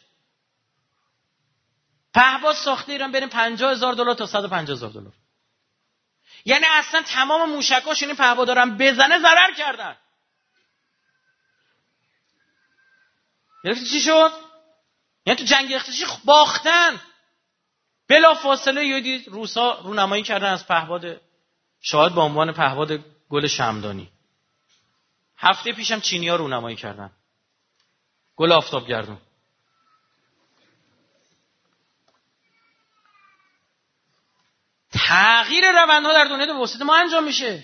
پهپاد ساخته ایران بریم پنجاه هزار دلار تا صد و پنجاه هزار دلار. یعنی اصلا تمام موشکاش این پهپاد دارن بزنه ضرر کردن. گرفتی چی شد؟ یعنی تو جنگ اقتصادی باختن. بلا فاصله یادی روسا رونمایی کردن از پهپاد شاهد به عنوان پهپاد گل شمدانی. هفته پیشم چینی‌ها رونمایی کردن گل آفتابگردون. تغییر روندها در دنیا به واسطه ما انجام میشه،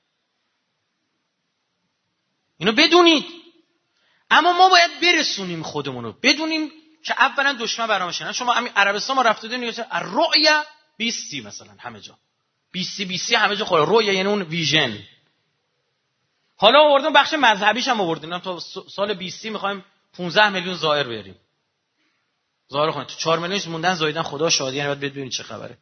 اینو بدونید. اما ما باید برسونیم خودمونو، بدونیم که اولا دشمن برنامه‌شه. شما همین عربستان ما رفته دونید الرؤیا بیست مثلا همه جا بیست بیست همه جا خوره رؤیا، یعنی اون ویژن. حالا آوردن بخش مذهبیش هم آوردن، تا سال بیست میخوایم پانزده میلیون زائر بیاریم. زائر خونه تو چهار میلیونش موندن زایدن، خدا شاهد. یعنی باید ببینید چه خبره.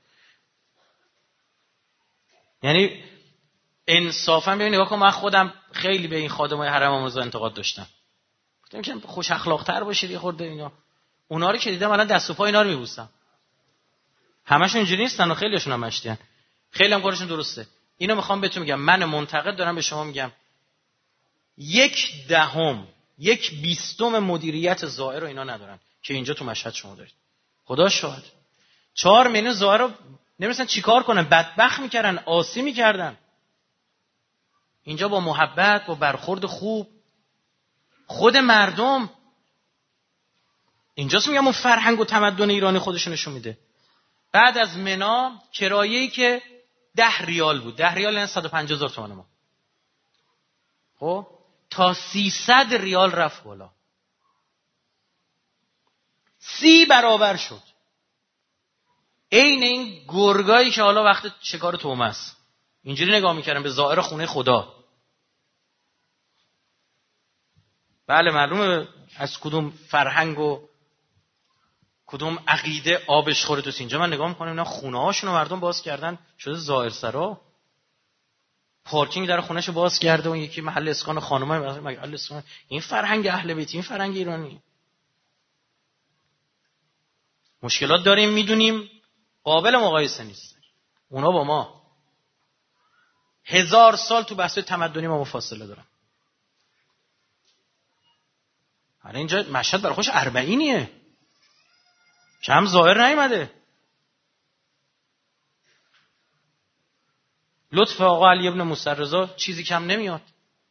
یعنی انصافا ببین نگاه کن، من خودم خیلی به این خادمای حرم آموزا انتقاد داشتم، گفتم که خوش اخلاق تر باشید یه خورده. اینا اونا رو که دیدم الان دست و پای اینا رو میبوسم. همشون اینجوری نیستن و خیلیشون هم مشتیان، خیلی هم کارشون درسته. اینو میخوام بهتون میگم، من منتقد دارم به شما میگم یک دهم یک بیستم مدیریت زائر رو اینا ندارن که اینجا تو مشهد شما دارید. خدا شاهد چهار میلیون زائر رو نمی‌دونن چیکار کنن، بدبخت میکردن، آسی میکردن. اینجا با محبت، با برخورد خوب، خود مردم اینجاست میگم اون فرهنگ و تمدن ایرانی خودشون نشون میده. بعد از منا کرایه‌ای که ده ریال بود. ده ریال یعنی صد و پنجاه هزار تومان ما. خب تا سیصد ریال رفت بالا. سی برابر شد. عین این گرگایی که حالا وقت شکار تومه است. اینجوری نگاه میکردن به ظاهر خونه خدا. بله معلومه از کدوم فرهنگ و کدوم عقیده آبش خوره تو اینجا. من نگاه میکنم اینا خونه هاشون رو مردم باز کردن شده ظاهر سرا. پارکینگ در خونهشو باز کرده اون یکی محل اسکان خانمای محل اسکان. این فرهنگ اهل بیت، این فرهنگ ایرانی. مشکلات داریم میدونیم، قابل مقایسه نیست. اونا با ما هزار سال تو بحث تمدنی ما مفاصله دارن. حالا اینجا مشهد برای خوش اربعینیه که هم ظاهر نیومده. لطف آقا علی ابن موسی رضا چیزی کم نمیاد.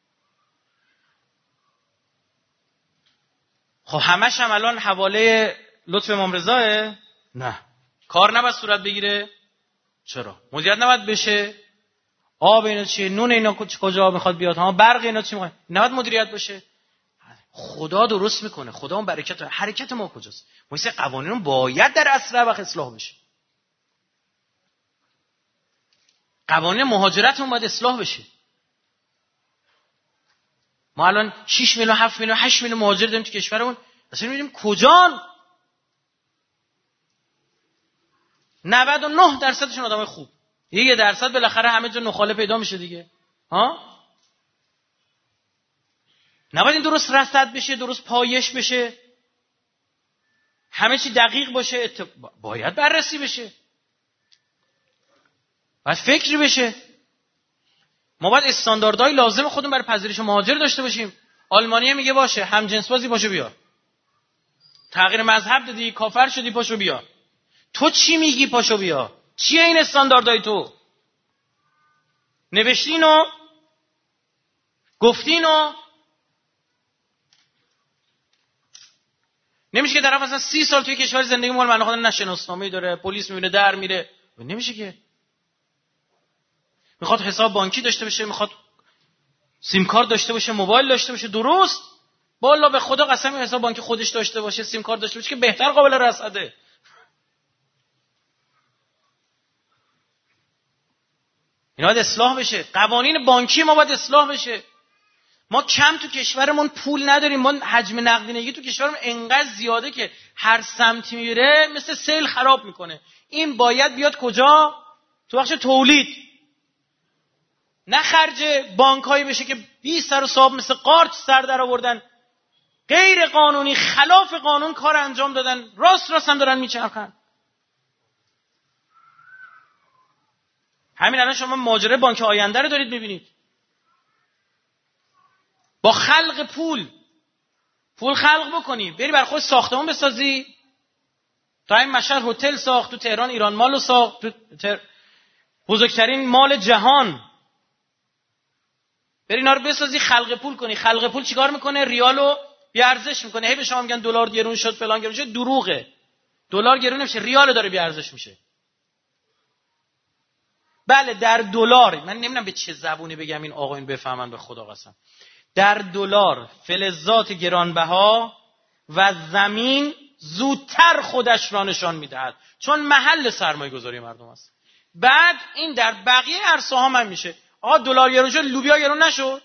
خب همش هم الان حواله لطف امام رضاه؟ نه. کار نباید صورت بگیره؟ چرا؟ مدیریت نباید بشه؟ آب اینا چیه؟ نون اینا کجا میخواد بیاد؟ ها برق اینا چی میخواد؟ نباید مدیریت بشه؟ خدا درست میکنه. خدا اون برکت حرکت ما کجاست؟ ما این قوانین باید در اسرع وقت اصلاح بشه. قوانین مهاجرتمون باید اصلاح بشه. ما الان شش میلیون هفت میلیون هشت میلیون مهاجر داریم تو کشورمون. اصلا می‌بینیم کجان؟ نود و نه درصدشون آدمای خوب. یه درصد بالاخره همه جا نخاله پیدا میشه دیگه. ها؟ نباید این درست رصد بشه، درست پایش بشه. همه چی دقیق باشه، ات... باید بررسی بشه. باید فکری بشه. ما باید استانداردهای لازم خودمون برای پذیرش مهاجر داشته باشیم. آلمانیه میگه باشه، هم جنس بازی باشه بیا. تغییر مذهب دادی، کافر شدی پاشو بیا. تو چی میگی پاشو بیا؟ چیه این استانداردهای تو؟ نوشتینو؟ گفتینو؟ نمیشه که طرف مثلا سی سال توی کشور زندگی مول من خدا نشناسنامه‌ای داره، پلیس میبینه در میره. نمیشه که. میخواد حساب بانکی داشته باشه، میخواد سیم کارت داشته باشه، موبایل داشته باشه. درست؟ والا به خدا قسم حساب بانکی خودش داشته باشه، سیم کارت داشته باشه که بهتر قابل رصده. اینا باید اصلاح بشه. قوانین بانکی ما باید اصلاح بشه. ما کم تو کشورمون پول نداریم. ما حجم نقدینگی تو کشورمون انقدر زیاده که هر سمتی میره مثل سیل خراب میکنه. این باید بیاد کجا؟ تو بخش تولید. نه خرج بانکایی بشه که بی سر و صاحب مثل قارچ سر در آوردن، غیر قانونی خلاف قانون کار انجام دادن، راست راست هم دارن میچرخن. همین الان شما ماجرای بانک آینده رو دارید میبینید. با خلق پول پول خلق بکنی، بری بر خود ساختمون بسازی. تا این مشهد هتل ساخت، تو تهران ایران مال رو ساخت، تو تر... بزرگترین مال جهان. بری اینا رو بسازی، خلق پول کنی. خلق پول چیکار میکنه؟ ریالو بی ارزش میکنه. هی به شما میگن دلار گرون شد، فلان گرون شد. دروغه. دلار گرون نمیشه، ریال داره بی ارزش میشه. بله در دلار، من نمیدونم به چه زبونی بگم این آقایون بفهمن، به خدا قسم. در دلار فلزات گرانبها و زمین زودتر خودش را نشان میدهد، چون محل سرمایه گذاری مردم است. بعد این در بقیه عرصه ها هم میشه. آقا دلار گرون شد، لوبیا گرون نشد؟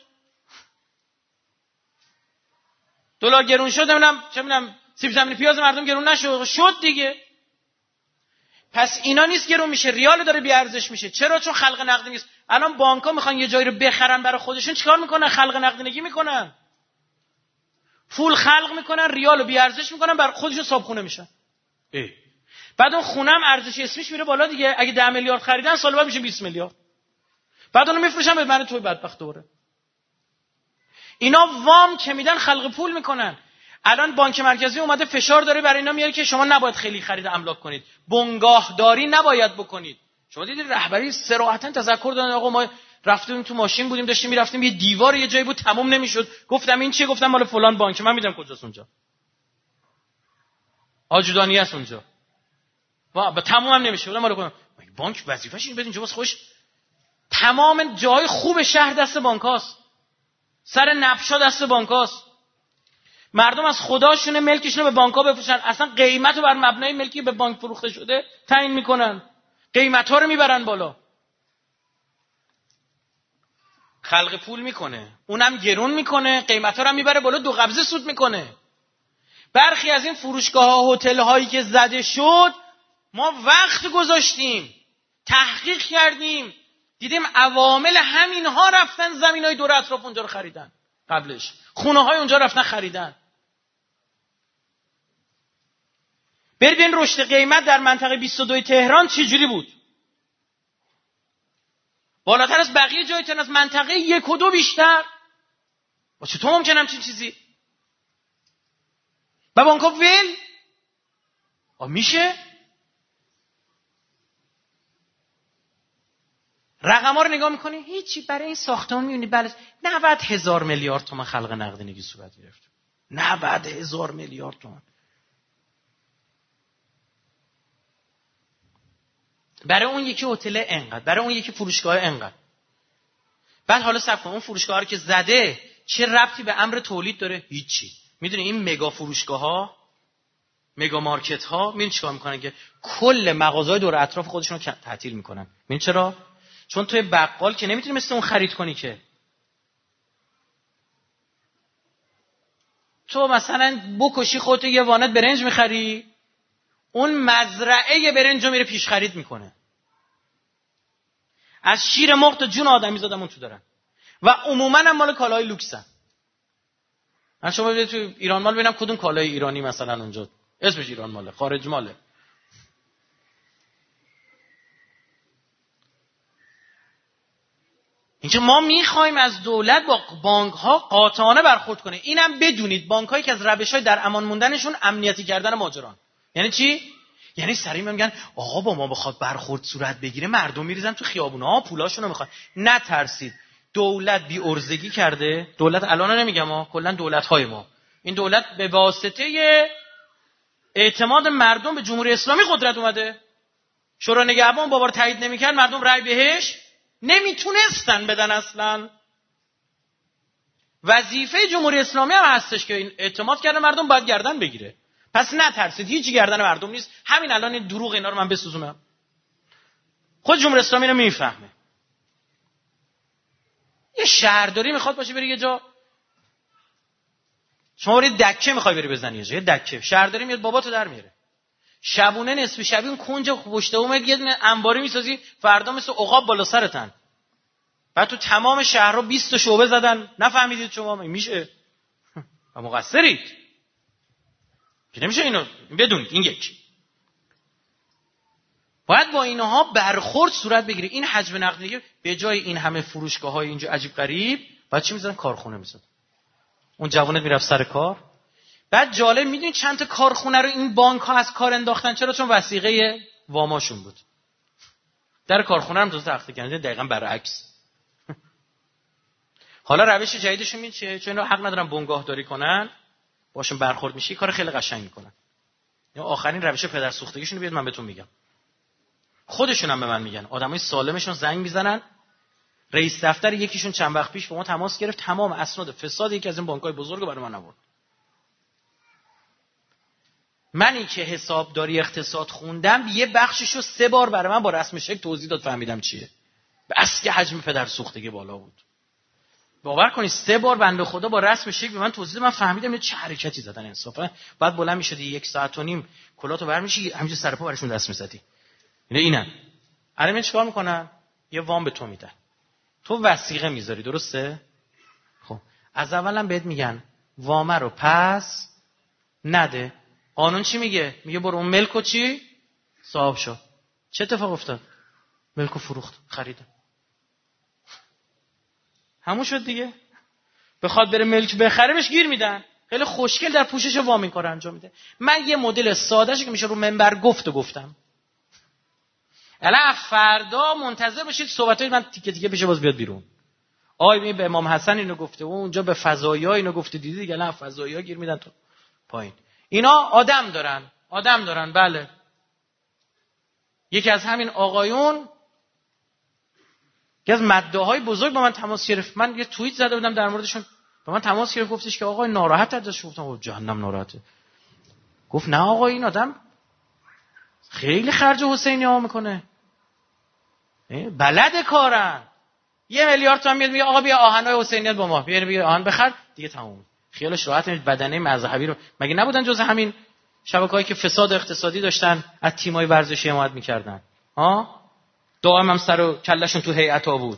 دلار گرون شد، نمیدونم چه میدونم سیب زمینی پیاز مردم گرون نشد؟ شد دیگه. پس اینا نیست گرون میشه، ریال داره بی ارزش میشه. چرا؟ چون خلق نقدی نیست. الان بانک‌ها میخوان یه جایی رو بخرن برای خودشون، چیکار میکنن؟ خلق نقدینگی میکنن، پول خلق میکنن، ریال رو بی ارزش میکنن، برای خودشون صابخونه میشن. ای بعد اون خونه هم ارزش اسمیش میره بالا دیگه. اگه ده میلیارد خریدن سال بعد میشه بیست میلیارد. بعد اونو میفروشن به من توی بدبخت دوره. اینا وام که میدن خلق پول میکنن. الان بانک مرکزی اومده فشار داره برای اینا میاره که شما نباید خیلی خرید املاک کنید، بنگاهداری نباید بکنید. شما دیدید رهبری صراحتا تذکر دادن. آقا ما رفتیم تو ماشین بودیم داشتیم میرفتیم یه دیوار یه جایی بود تموم نمیشد، گفتم این چیه؟ گفتم مال فلان بانک. من میدونم کجاست اونجا، آجودانی است اونجا. وا به تموم هم نمیشه. گفتم مال کدوم بانک؟ وظیفه‌ش اینه بده اینجا واسه خوش تمام جای خوب شهر دست بانکاست، سر نفشا دست بانکاست. مردم از خداشونه ملکشون رو به بانکا بفروشن، اصلا قیمت رو بر مبنای ملکی به بانک فروخته شده تعیین میکنن، قیمت ها رو میبرن بالا. خلق پول میکنه، اونم گرون میکنه، قیمت ها رو میبره بالا، دو قبضه سود میکنه. برخی از این فروشگاه ها، هتل هایی که زده شد، ما وقت گذاشتیم، تحقیق کردیم، دیدیم عوامل همین ها رفتن زمین های دور اطراف اونجا رو خریدن، قبلش خونه های اونجا رفتن خریدن. ببین رشد قیمت در منطقه بیست و دو تهران چجوری بود؟ بالاتر از بقیه جای تهران، از منطقه یک و دو بیشتر. و چطور ممکنه همچین چیزی؟ و بانک‌ها ول؟ آه میشه؟ رقم‌ها رو نگاه می‌کنی هیچی، برای این ساختمان می‌بینی بله نود هزار میلیارد تومان خلق نقدینگی صورت گرفت. نود هزار میلیارد تومان. برای اون یکی هتل انقدر، برای اون یکی فروشگاه انقدر. بعد حالا صبر کن، اون فروشگاه رو که زده چه ربطی به امر تولید داره؟ هیچی. میدونی این مگا فروشگاه ها، مگا مارکت ها میدونی چیکار میکنن که کل مغازه‌های دور اطراف خودشون رو تعطیل میکنن. میدونی چرا؟ چون توی بقال که نمیتونی مثل اون خرید کنی که. تو مثلا بکشی خودت یه وانت برنج میخری، اون مزرعه برنج رو میره پیش خرید میکنه. از شیر مرغ تا جون آدمی زادم اون تو دارن و عموما هم مال کالای لوکسن. من شما ببینید تو ایران مال ببینم کدوم کالای ایرانی مثلا اونجا اسمش ایران ماله، خارج ماله. اینکه ما میخوایم از دولت با بانک ها قاطعانه برخورد کنه. اینم بدونید بانک هایی که از روش های در امان موندنشون امنیتی کردن ماجران. یعنی چی؟ یعنی سریع میگن آقا با ما بخواد برخورد صورت بگیره مردم میریزن تو خیابونا، پولاشون رو میخوان. نترسید، دولت بی ارزگی کرده. دولت الان نمیگم ما، کلا دولت های ما، این دولت به واسطه اعتماد مردم به جمهوری اسلامی قدرت اومده. شورای نگهبان بابا رو تایید نمیکرد مردم رأی بهش نمیتونستن بدن اصلا. وظیفه جمهوری اسلامی هم هستش که این اعتماد کرده مردم باید گردن بگیره. پس نترسید، هیچ گردن مردم نیست. همین الان این دروغ اینا رو من بسوزونم، خود جمهوری اسلامی رو میفهمه. یه شهرداری میخواد باشه بری یه جا، شما برید دکه میخوای بری بزنی یه جا، یه دکه شهرداری میاد باباتو در میاره. شبونه نصف شبی اون کنج پشت اومد یه دونه انباری میسازی، فردا مثل عقاب بالا سرتن. بعد تو تمام شهرها بیست تا شعبه زدن، نفهمیدید شما؟ میشه و مقصرید که نمیشه اینو بدونید. این یک باید با اینها برخورد صورت بگیره. این حجم نقدینگی به جای این همه فروشگاه‌های اینجا عجیب غریب بعد چی میذارن؟ کارخونه میذارن. اون جوانت میرفت سر کار. بعد جالب میدونید چند تا کارخونه رو این بانک ها از کار انداختن؟ چرا؟ چون وثیقه واماشون بود. در کارخونه هم دوست تخته کردن، دقیقاً برعکس. حالا روش جدیدشون این چیه؟ چون اینا حق ندارن بنگاهداری کنن، باشون برخورد میشه، کار خیلی قشنگ میکنن. یا آخرین روش پدر سوختگیشون رو بیاد من بهتون میگم. خودشون هم به من میگن، آدمای سالمشون زنگ میزنن. رئیس دفتر یکیشون چند وقت پیش با ما تماس گرفت، تمام اسناد فساد یکی از این بانک‌های بزرگ رو برای من آورد. منی که حسابداری اقتصاد خوندم یه بخششو سه بار برای من با رسم شکل توضیح داد، فهمیدم چیه. بس که حجم پدر سوختگی بالا بود. باور کنید سه بار بنده خدا با رسم شکل به من توضیح داد، من فهمیدم یه چه حرکتی زدن انصافا. بعد بلند میشدی یک ساعت و نیم کلاتو برمیشی همینجوری سر پا براشون دست میزدی. اینا اینن. الان چیکار میکنن؟ یه وام به تو میدن. تو وثیقه میذاری، درسته؟ خب از اولم بهت میگن وام رو پس نده. قانون چی میگه؟ میگه برو اون ملکو چی؟ صاحب شو. چه اتفاق افتاد؟ ملکو فروخت، خریدم. همون شد دیگه. بخواد بره ملک بخره بهش گیر میدن. خیلی خوشگل در پوشش وام این کارو انجام میده. من یه مدل سادهش که میشه رو منبر گفت و گفتم. الان فردا منتظر باشید صحبتای من تیکه تیکه بشه باز بیاد بیرون. آی به امام حسن اینو گفته و اونجا به فضایا اینو گفته، دیدی دیگه؟ الان فضایا گیر میدن تو پایین. اینا آدم دارن، آدم دارن. بله. یکی از همین آقایون یکی از مدعاهای بزرگ با من تماس گرفت، من یه توییت زده بودم در موردشون، با من تماس گرفت گفتش که آقا ناراحت ازش. گفتم جهنم ناراحته. گفت نه آقا این آدم خیلی خرج حسینی ها میکنه، بلد کارن، یه میلیارد تومان میاد میگه آقا بیا آهنای حسینیت با ما، بیا بیا آهن بخر دیگه تموم. خیالش راحت. بدنه مذهبی رو مگه نبودن جز همین شبکه‌هایی که فساد اقتصادی داشتن از تیم‌های ورزشی حمایت می‌کردن؟ ها دائم هم سر و کلهشون تو هیئت‌ها بود.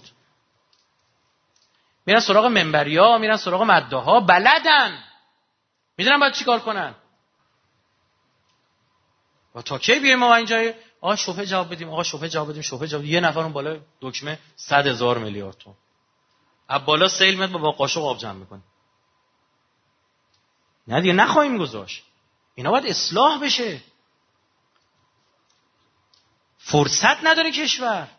میرن سراغ منبریا، میرن سراغ مداها، بلدن، میدونن باید چیکار کنن. و تا کی بیایم ما اینجا آقا شبهه جواب بدیم، آقا شبهه جواب بدیم، شبهه جواب. یه نفر اون بالا دکمه صد هزار میلیارد تومان از بالا سیل میاد با قاشق آب جمع میکنه. نه دیگه نخواهیم گذاشت. اینا باید اصلاح بشه. فرصت نداره کشور.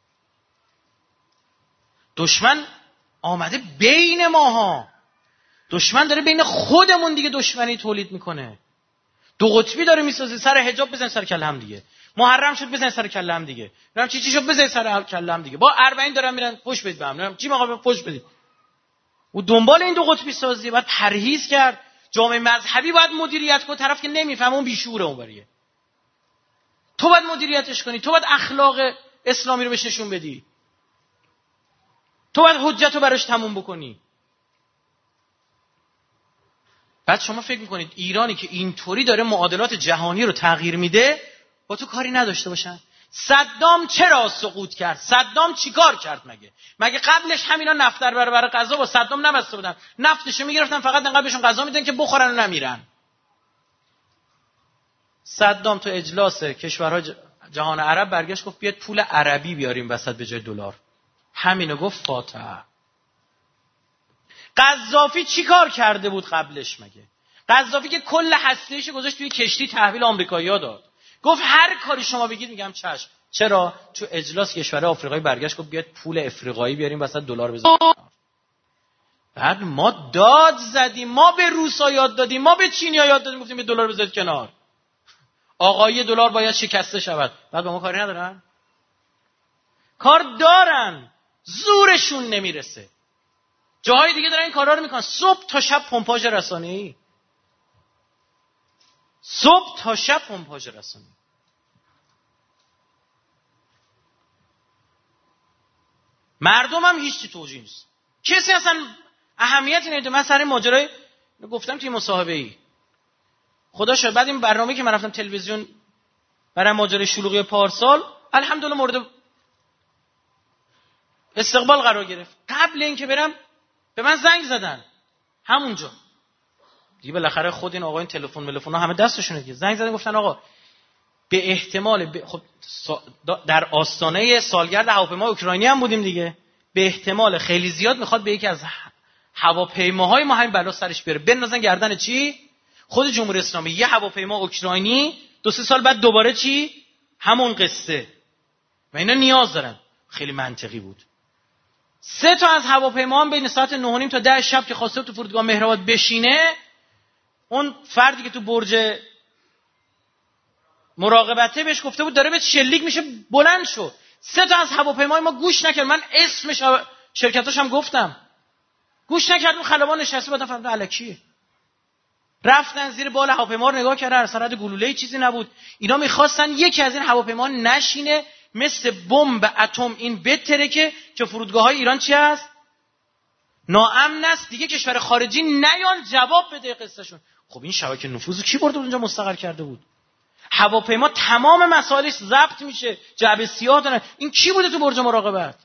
دشمن آمده بین ماها. دشمن داره بین خودمون دیگه دشمنی تولید میکنه. دو قطبی داره میسازه. سر حجاب بزن سر کله هم دیگه. محرم شد بزن سر کله هم دیگه. نمیدونم چی چی شد بزن سر کله هم دیگه. با اربعین دارن میرن پشت بدید به هم. نمیدونم چی آقا پشت بدید. و دنبال این دو قطبی سازی باید پرهیز کرد. جامعه مذهبی باید مدیریت کنه. طرف که نمیفهمه اون بیشوره اونوریه. تو باید مدیریتش کنی. تو باید اخلاق اسلامی رو بهش نشون بدی. تو باید حجت رو براش تموم بکنی. بعد شما فکر میکنید ایرانی که اینطوری داره معادلات جهانی رو تغییر میده با تو کاری نداشته باشن؟ صدام چرا سقوط کرد؟ صدام چیکار کرد مگه؟ مگه قبلش همینا نفت در برابر غذا با صدام نبسته بودن؟ نفتشو میگرفتن فقط انقدر بهشون غذا میدن که بخورن و نمیرن. صدام تو اجلاس کشورهای جهان عرب برگشت گفت بیاد پول عربی بیاریم وسط به جای دلار. همینو گفت فاتحه. قذافی چیکار کرده بود قبلش مگه؟ قذافی که کل هسته‌ایش گذاشت توی کشتی تحویل آمریکایی‌ها داد. گفت هر کاری شما بگید میگم چشم. چرا؟ تو اجلاس کشورهای آفریقایی برگشت گفت بیاد پول افریقایی بیاریم وسط دلار بذاریم. بعد ما داد زدیم، ما به روسا یاد دادیم، ما به چینی‌ها یاد دادیم، گفتیم به دلار بذارید کنار. آقای دلار باید شکسته شود. بعد با ما کاری ندارن؟ کار دارن، زورشون نمیرسه. جاهای دیگه دارن این کارا رو میکنن. صبح تا شب پمپاژ رسانه‌ای. صبح تا شب پمپاژ رسانه‌ای. مردم هم هیچ چی توجیه نیست. کسی اصلا اهمیتی نمیده. من سر ماجرای گفتم توی مصاحبه‌ای. خدا شاید بعد این برنامه‌ای که من رفتم تلویزیون برای ماجرای شلوغی پارسال الحمدلله مورد استقبال قرار گرفت. قبل اینکه برم به من زنگ زدن همونجا دیگه. بالاخره خود این آقایون تلفن ملفونا همه دستشونه دیگه. زنگ زدن گفتن آقا به احتمال ب... خب در آستانه سالگرد هواپیما اوکراینی هم بودیم دیگه. به احتمال خیلی زیاد میخواد به یکی از هواپیماهای ما همین بلا سرش بره، بندازن گردن چی؟ خود جمهوری اسلامی. یه هواپیما اوکراینی دو سه سال بعد دوباره چی؟ همون قصه. و اینا نیاز دارن. خیلی منطقی بود. سه تا از هواپیما هم بین ساعت نه و نیم تا ده شب که خواسته تو فرودگاه مهرآباد بشینه، اون فردی که تو برج مراقبته بهش گفته بود داره به شلیک میشه بلند شد. سه تا از هواپیمای ما گوش نکرد. من اسمش شرکتاش هم گفتم. گوش نکردم خلبان نشسته بعد فهمیدم الکیه. رفتن زیر بال هواپیما رو نگاه کردن، سرعت گلوله‌ای چیزی نبود. اینا می‌خواستن یکی از این هواپیما نشینه مثل بمب اتم این بترکه که فرودگاه‌های ایران چی هست؟ ناامن است دیگه. کشور خارجی نیان جواب بده قصه‌شون. خب این شبکه نفوذ کی برده اونجا مستقر کرده بود؟ هواپیما تمام مسائلش ضبط میشه، جعبه سیاه دارن. این کی بوده تو برج مراقبت؟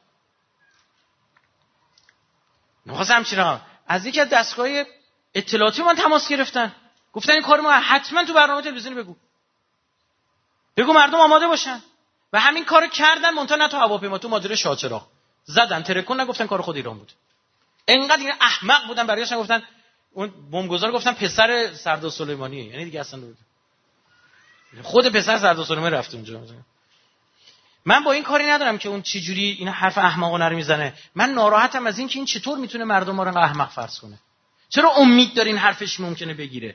نخواستم همچنان از یکی از دستگاه اطلاعاتی من تماس گرفتن، گفتن این کار ما حتما تو برنامه تلویزیونی بگو بگو مردم آماده باشن. و همین کارو کردن. منتها نه تو هواپیما، تو ماجرای شاهچراغ زدن ترکون، نگفتن کار خود ایران بود. انقدر این احمق بودن برگشتن گفتن اون بمبگذار گفتن پسر سردار سلیمانیه. یعنی دیگه اصلا خود پسر سردار سلیمانی رفت اونجا. من با این کاری ندارم که اون چه جوری این حرف احمقانه رو میزنه. من ناراحتم از این که این چطور میتونه مردم ما رو احمق فرض کنه. چرا امید داره این حرفش ممکنه بگیره؟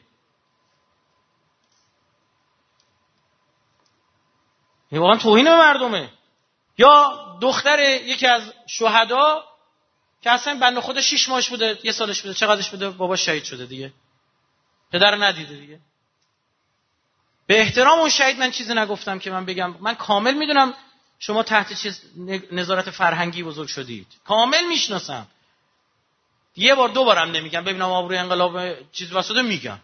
این واقعا توهین به مردمه. یا دختر یکی از شهدا که اصلا بنده خدا شش ماهش بوده، یه سالش بوده، چقدرش بوده، بابا شهید شده دیگه، پدر ندیده دیگه. به احترام اون شهید من چیزی نگفتم که من بگم من کامل میدونم شما تحت چیز نظارت فرهنگی بزرگ شدید، کامل میشناسم. یه بار دو بارم نمیگم، ببینم آبروی انقلاب چیز واسطه میگم.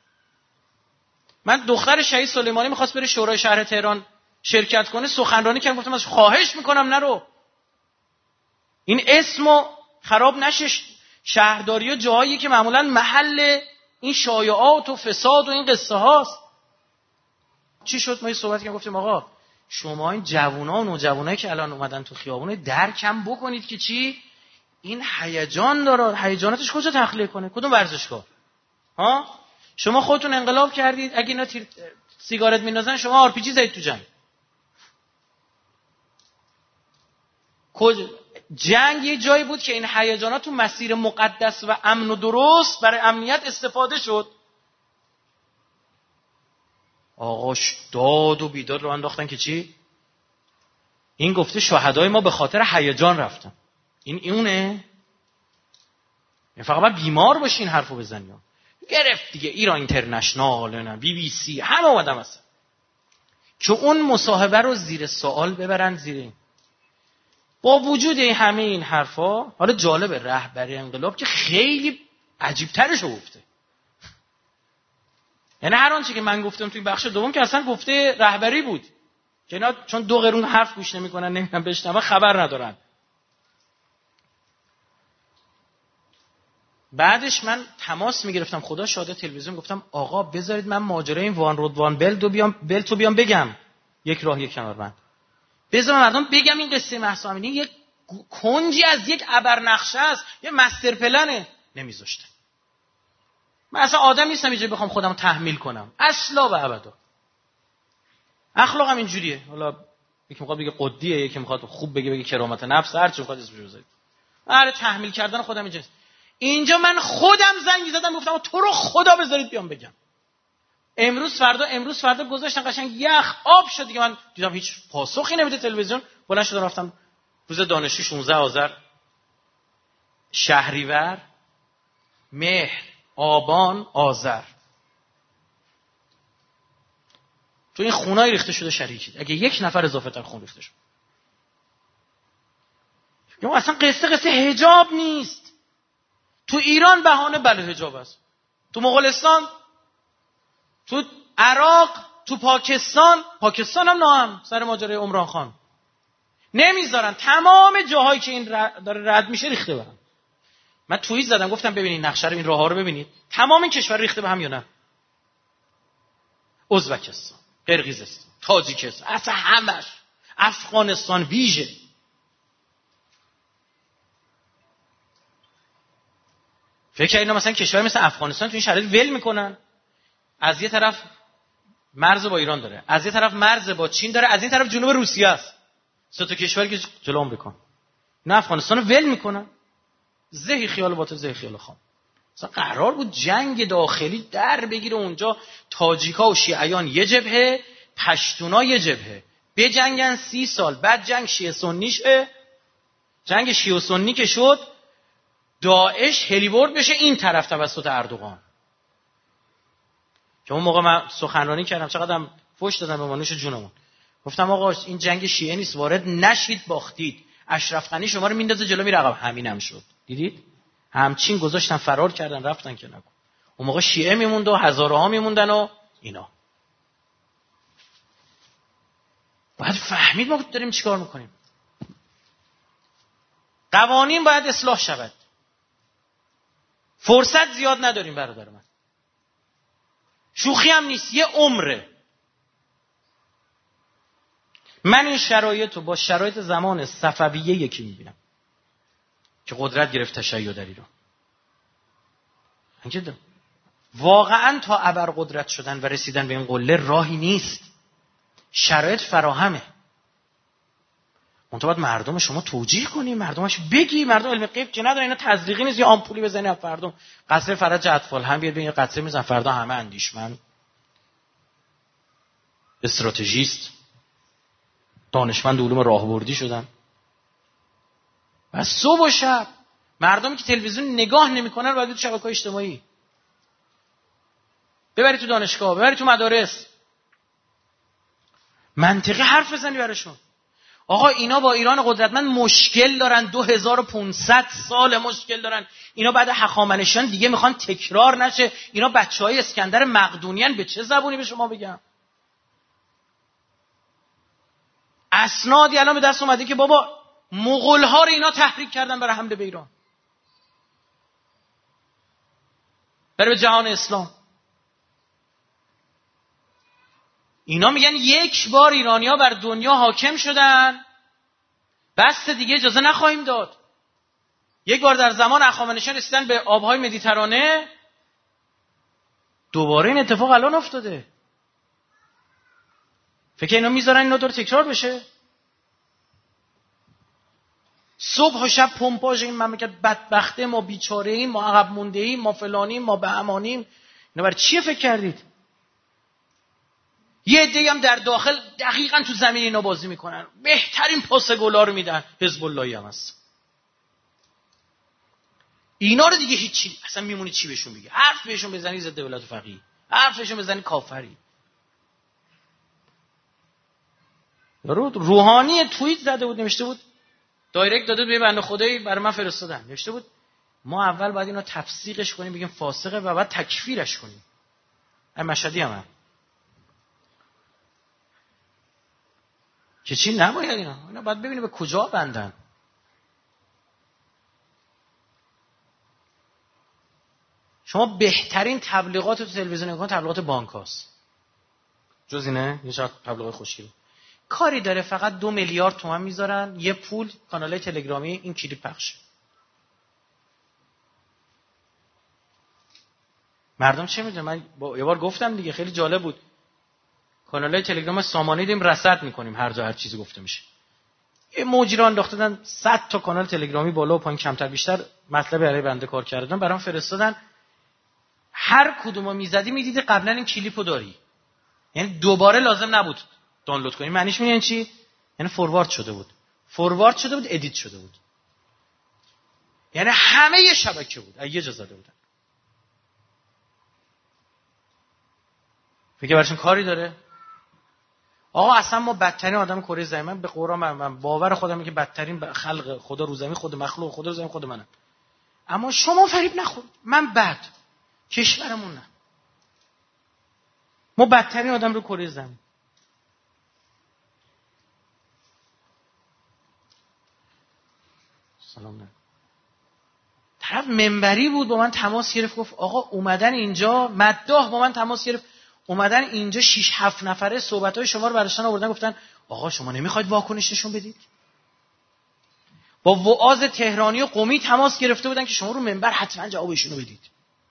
من دختر شهید سلیمانی میخواست بره شورای شهر تهران شرکت کنه، سخنرانی کردم، گفتم ازش خواهش میکنم نرو، این اسمو خراب نشه. شهرداری و جایی که معمولا محل این شایعات و فساد و این قصه هاست. چی شد؟ ما یه صحبت کردیم، گفتیم آقا شما این جوونا و نوجوانایی که الان اومدن تو خیابون درکم بکنید که چی این هیجان داره، هیجاناتش کجا تخلیه کنه؟ کدوم ورزشگاه؟ ها شما خودتون انقلاب کردید، اگه اینا تیر... سیگارت میندازن شما آر پی جی زدید تو جنگ. کجا جنگ یه جایی بود که این هیجانات تو مسیر مقدس و امن و درست برای امنیت استفاده شد. آقاش داد و بیداد رو انداختن که چی؟ این گفته شهدای ما به خاطر هیجان رفتن. این اونه؟ فقط باید بیمار باشی این حرفو بزنی. گرفت دیگه ایران اینترنشنال، نه بی بی سی، همه اومدن مثلا که اون مصاحبه رو زیر سوال ببرن زیر این. با وجود همه این حرفا، حالا جالبه رهبری انقلاب که خیلی عجیب ترش رو گفته. یعنی هر آنچه که من گفتم توی بخش دوم که اصلا گفته رهبری بود که اینا چون دو قرون حرف گوش نمی‌کنن، نمی‌دونن بشنون، خبر ندارن. بعدش من تماس میگرفتم، خدا شاهد تلویزیون، گفتم آقا بذارید من ماجرای این وان رود وان بل دو بیام بل تو بیام بگم، یک راه یک کمربند، بذار مردم بگم این قصه مهسا امینی یک کنجی از یک ابرنقشه است، یه مستر پلنه. نمیذاشتم. من اصلا آدم نیستم اینجا بخوام خودم تحمیل کنم، اصلا و ابدا. اخلاقم اینجوریه. حالا یکی میخواد بگه قدیه، یکی میخواد خوب بگه بگه کرامت نفس، هر چی میخواد اسمش رو بذارید. آره تحمیل کردن خودم اینجاست. اینجا من خودم زنگ زدم گفتم تو رو خدا بذارید بیام بگم. امروز فردا امروز فردا گذاشتن قشنگ یخ آب شد دیگه. من دیدم هیچ پاسخی نمیده تلویزیون، بلند شدم رفتم روز دانشجو شانزده آذر، شهریور، مهر، آبان، آذر، تو این خونای ریخته شده شریکید. اگه یک نفر اضافه تر خون ریخته شد، یا اصلا قصه قصه حجاب نیست. تو ایران بهانه بله حجاب است، تو مغولستان، تو عراق، تو پاکستان، پاکستان هم ناهم سر ماجرای عمران خان نمیذارن تمام جاهایی که این داره رد میشه ریخته برن. من توییت زدم گفتم ببینید نقشه رو، این راه ها رو ببینید، تمام این کشور ریخته به هم یا نه؟ ازبکستان، قرقیزستان، تاجیکستان، اصلا همش، افغانستان ویژه. فکر اینا مثلا کشور مثل افغانستان تو این شرایط ول میکنن؟ از یه طرف مرز با ایران داره، از یه طرف مرز با چین داره، از این طرف جنوب روسیه است، سه تا کشوری که جلو آمریکا. نه افغانستان رو ول میکنن. زهی خیال باطل زهی خیال خام. مثلا قرار بود جنگ داخلی در بگیره اونجا، تاجیکا و شیعیان یه جبهه، پشتونا یه جبهه، بجنگن سی سال، بعد جنگ شیعه سنی شه. جنگ شیعه سنی که شد، داعش هلیورد بشه این طرف توسط اردوغان. که اون موقع من سخنرانی کردم، چقدرم فوش دادم به مانوش جونمون. گفتم آقا این جنگ شیعه نیست، وارد نشید باختید. اشرف غنی شما رو میندازه جلو میره عقب. همین هم شد. دیدید؟ همچین گذاشتن فرار کردن رفتن که نگو. اون موقع شیعه میموند و هزارها میموندن و اینا. باید فهمید ما داریم چیکار میکنیم. قوانین باید اصلاح شود. فرصت زیاد نداریم برادر من. شوخی هم نیست، یه عمره. من این شرایط رو با شرایط زمان صفویه یکی میبینم که قدرت گرفت تشیع رو. اینجا واقعا تا ابرقدرت شدن و رسیدن به این قله راهی نیست. شرایط فراهمه. منتها باید مردم شما توجیه کنی، مردمش بگی. مردم علم غیب که نداره، اینا تزریقی نیست یا آمپولی بزنی از فردم. قصر فرج اطفال هم بیاد ببین قصر میزن فردا همه اندیشمند، استراتژیست، دانشمند علوم راهبردی شدن. و صبح و شب مردمی که تلویزیون نگاه نمی‌کنن باید تو شبکه‌های اجتماعی ببری، تو دانشگاه ببری، تو مدارس، منطقی حرف بزنی براشون. آقا اینا با ایران قدرتمند مشکل دارن، دو هزار و پانصد سال مشکل دارن. اینا بعد هخامنشیان دیگه میخوان تکرار نشه. اینا بچهای اسکندر مقدونیان. به چه زبونی به شما بگم؟ اسنادی الان به دست اومده که بابا مغول‌ها رو اینا تحریک کردن برای حمله به ایران، برای به جهان اسلام. اینا میگن یک بار ایرانی‌ها بر دنیا حاکم شدن، بس دیگه اجازه نخواهیم داد. یک بار در زمان هخامنشیان رسیدن به آبهای مدیترانه، دوباره این اتفاق الان افتاده. فکر اینا میذارن اینا دور تکرار بشه؟ صبح و شب پمپاژ این مملکت بدبخته، ما بیچاره ایم، ما عقب مونده ایم، ما فلانیم، ما بهمانیم. اینا برای چی فکر کردید؟ یه عده‌ای هم در داخل دقیقاً تو زمین اینا بازی میکنن، بهترین پاس گلا رو میدن. حزب اللهی هم هست. اینا رو دیگه هیچی اصلا میمونی چی بهشون بگی؟ حرف بهشون بزنی ضد دولت فقیه، حرف بهشون بزنی کافری. روحانی توییت زده بود، نوشته بود، دایرکت داده به بنده خدایی برای من فرستادن، نوشته بود ما اول باید اینو تفسیقش کنیم بگیم فاسقه و بعد تکفیرش کنیم. این مشهدی هم, هم که چی نباید اینا اینا باید ببینیم به کجا بندن. شما بهترین تبلیغات تو تلویزیون نگاه کن، تبلیغات بانک هاست. جز اینه یه شاید تبلیغات خوشگلی کاری داره، فقط دو میلیارد تومان میذارن یه پول کانالای تلگرامی این کلیپ پخش. مردم چه میدونن؟ من با... یه بار گفتم دیگه، خیلی جالب بود. کانالای تلگرام سامانه دیم رصد میکنیم هر جا هر چیزی گفته میشه. یه موجیران انداختن صد تا کانال تلگرامی بالا و پایین کمتر بیشتر مطلب برای بنده کار کردن، برام فرستادن. هر کدومو میزدی میدیدی قبلا این کلیپو داری، یعنی دوباره لازم نبود دانلود کنی. معنیش میگن چی؟ یعنی فوروارد شده بود، فوروارد شده بود، ادیت شده بود، یعنی همه یه شبکه بود، یه جا زده بودن. فکر براشون کاری داره؟ آقا اصلا ما بدترین آدم کره زمین، من به قرآن من, من باور خودم که بدترین خلق خدا رو زمین خود مخلوق خدا رو زمین خود منم. اما شما فریب نخورید، من بد، کشورمون نه، ما بدترین آدم رو کره زمین. سلام نه. طرف منبری بود با من تماس گرفت، گفت آقا اومدن اینجا، مداح با من تماس گرفت، اومدن اینجا شش هفت نفره صحبت‌های شما رو برداشتن آوردن گفتن آقا شما نمیخواید واکنش نشون بدید؟ با وعاظ تهرانی و قمی تماس گرفته بودن که شما رو منبر حتما جوابشون رو بدید.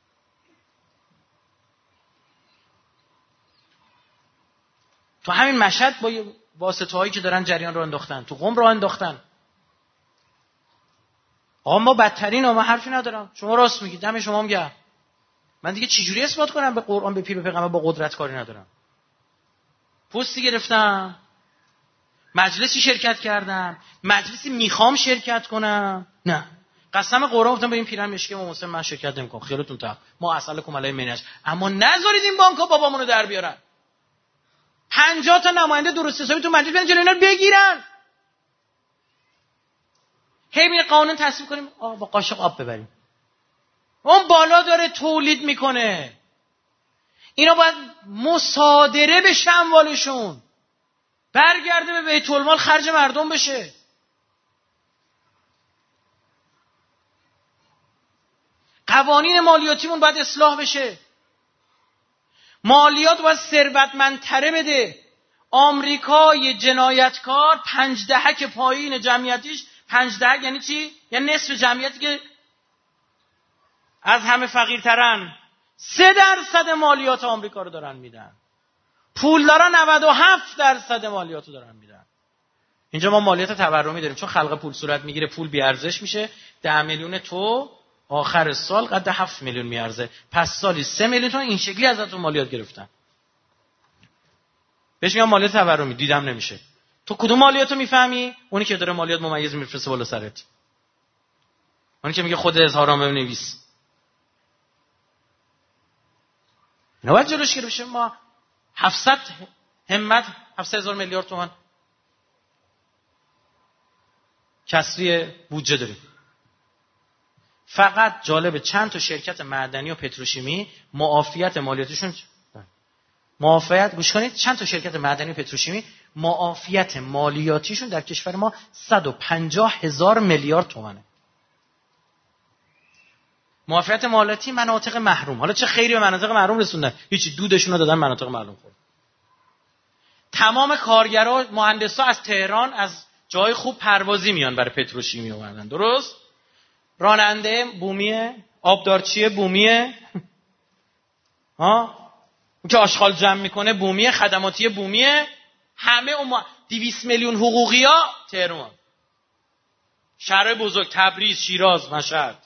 تو همین مشهد با واسطه‌هایی که دارن جریان رو انداختن، تو قم رو انداختن. آقا ما بدترین، ما حرفی ندارم، شما راست میگید، دم شما هم گرم. من دیگه چجوری اثبات کنم به قرآن، به پیر، به پیغمبر با قدرت کاری ندارم؟ پستی گرفتم، مجلسی شرکت کردم، مجلسی میخوام شرکت کنم، نه قسم قرآن گفتم به این پیرم مشکی و مسلم من شرکت نمیکنم، خیالتون تا ما اصلکم علی منج. اما نذارید این بانک‌ها بابامون رو در بیارن. پنجاه تا نماینده درست حسابی تو مجلس بیان جلوی اینا رو بگیرن. هی می قانون تصویب کنیم آقا با قاشق آب ببریم. اون بالا داره تولید میکنه، اینا باید مصادره بشه، اموالشون برگرده به بیت المال، خرج مردم بشه. قوانین مالیاتیمون باید اصلاح بشه، مالیات باید ثروتمندتره بده. آمریکا یه جنایتکار پنج دهک پایین جمعیتیش، پنج دهک یعنی چی؟ یعنی نصف جمعیتی که از همه فقیرترن، سه درصد مالیات آمریکا رو دارن میدن. پولدارا نود و هفت درصد مالیات رو دارن میدن. اینجا ما مالیات تورمی داریم، چون خلق پول صورت میگیره، پول بی ارزش میشه. ده میلیون تو آخر سال قد هفت میلیون میارزه، پس سالی سه میلیون تومان این شکلی ازتون مالیات گرفتن. بهش میگم مالیات تورمی، دیدم نمیشه. تو کدوم مالیاتو میفهمی؟ اونی که داره مالیات ممیز میفرسته بالا سرت، اونی که میگه خود اظهارنامه بنویس. اینا باید جلوش گرفته بشه. ما هفتصد همت هفتصد هزار میلیارد تومان کسری بودجه داریم. فقط جالب چند تا شرکت معدنی و پتروشیمی معافیت مالیاتشون، معافیت گوش کنید، چند تا شرکت معدنی و پتروشیمی معافیت مالیاتیشون در کشور ما صد و پنجاه هزار میلیارد تومانه. معافیت مالیاتی مناطق محروم. حالا چه خیری به مناطق محروم رسوندن؟ هیچی، دودشون رو دادن مناطق محروم خورد. تمام کارگرا، مهندسا از تهران از جای خوب پروازی میان برای پتروشیمی اومدن، درست؟ راننده بومیه، آبدارچی بومیه، ها، اون که آشغال جمع میکنه بومیه، خدماتی بومیه، همه اون دویست میلیون حقوقیا تهران، شهر بزرگ، تبریز، شیراز، مشهد.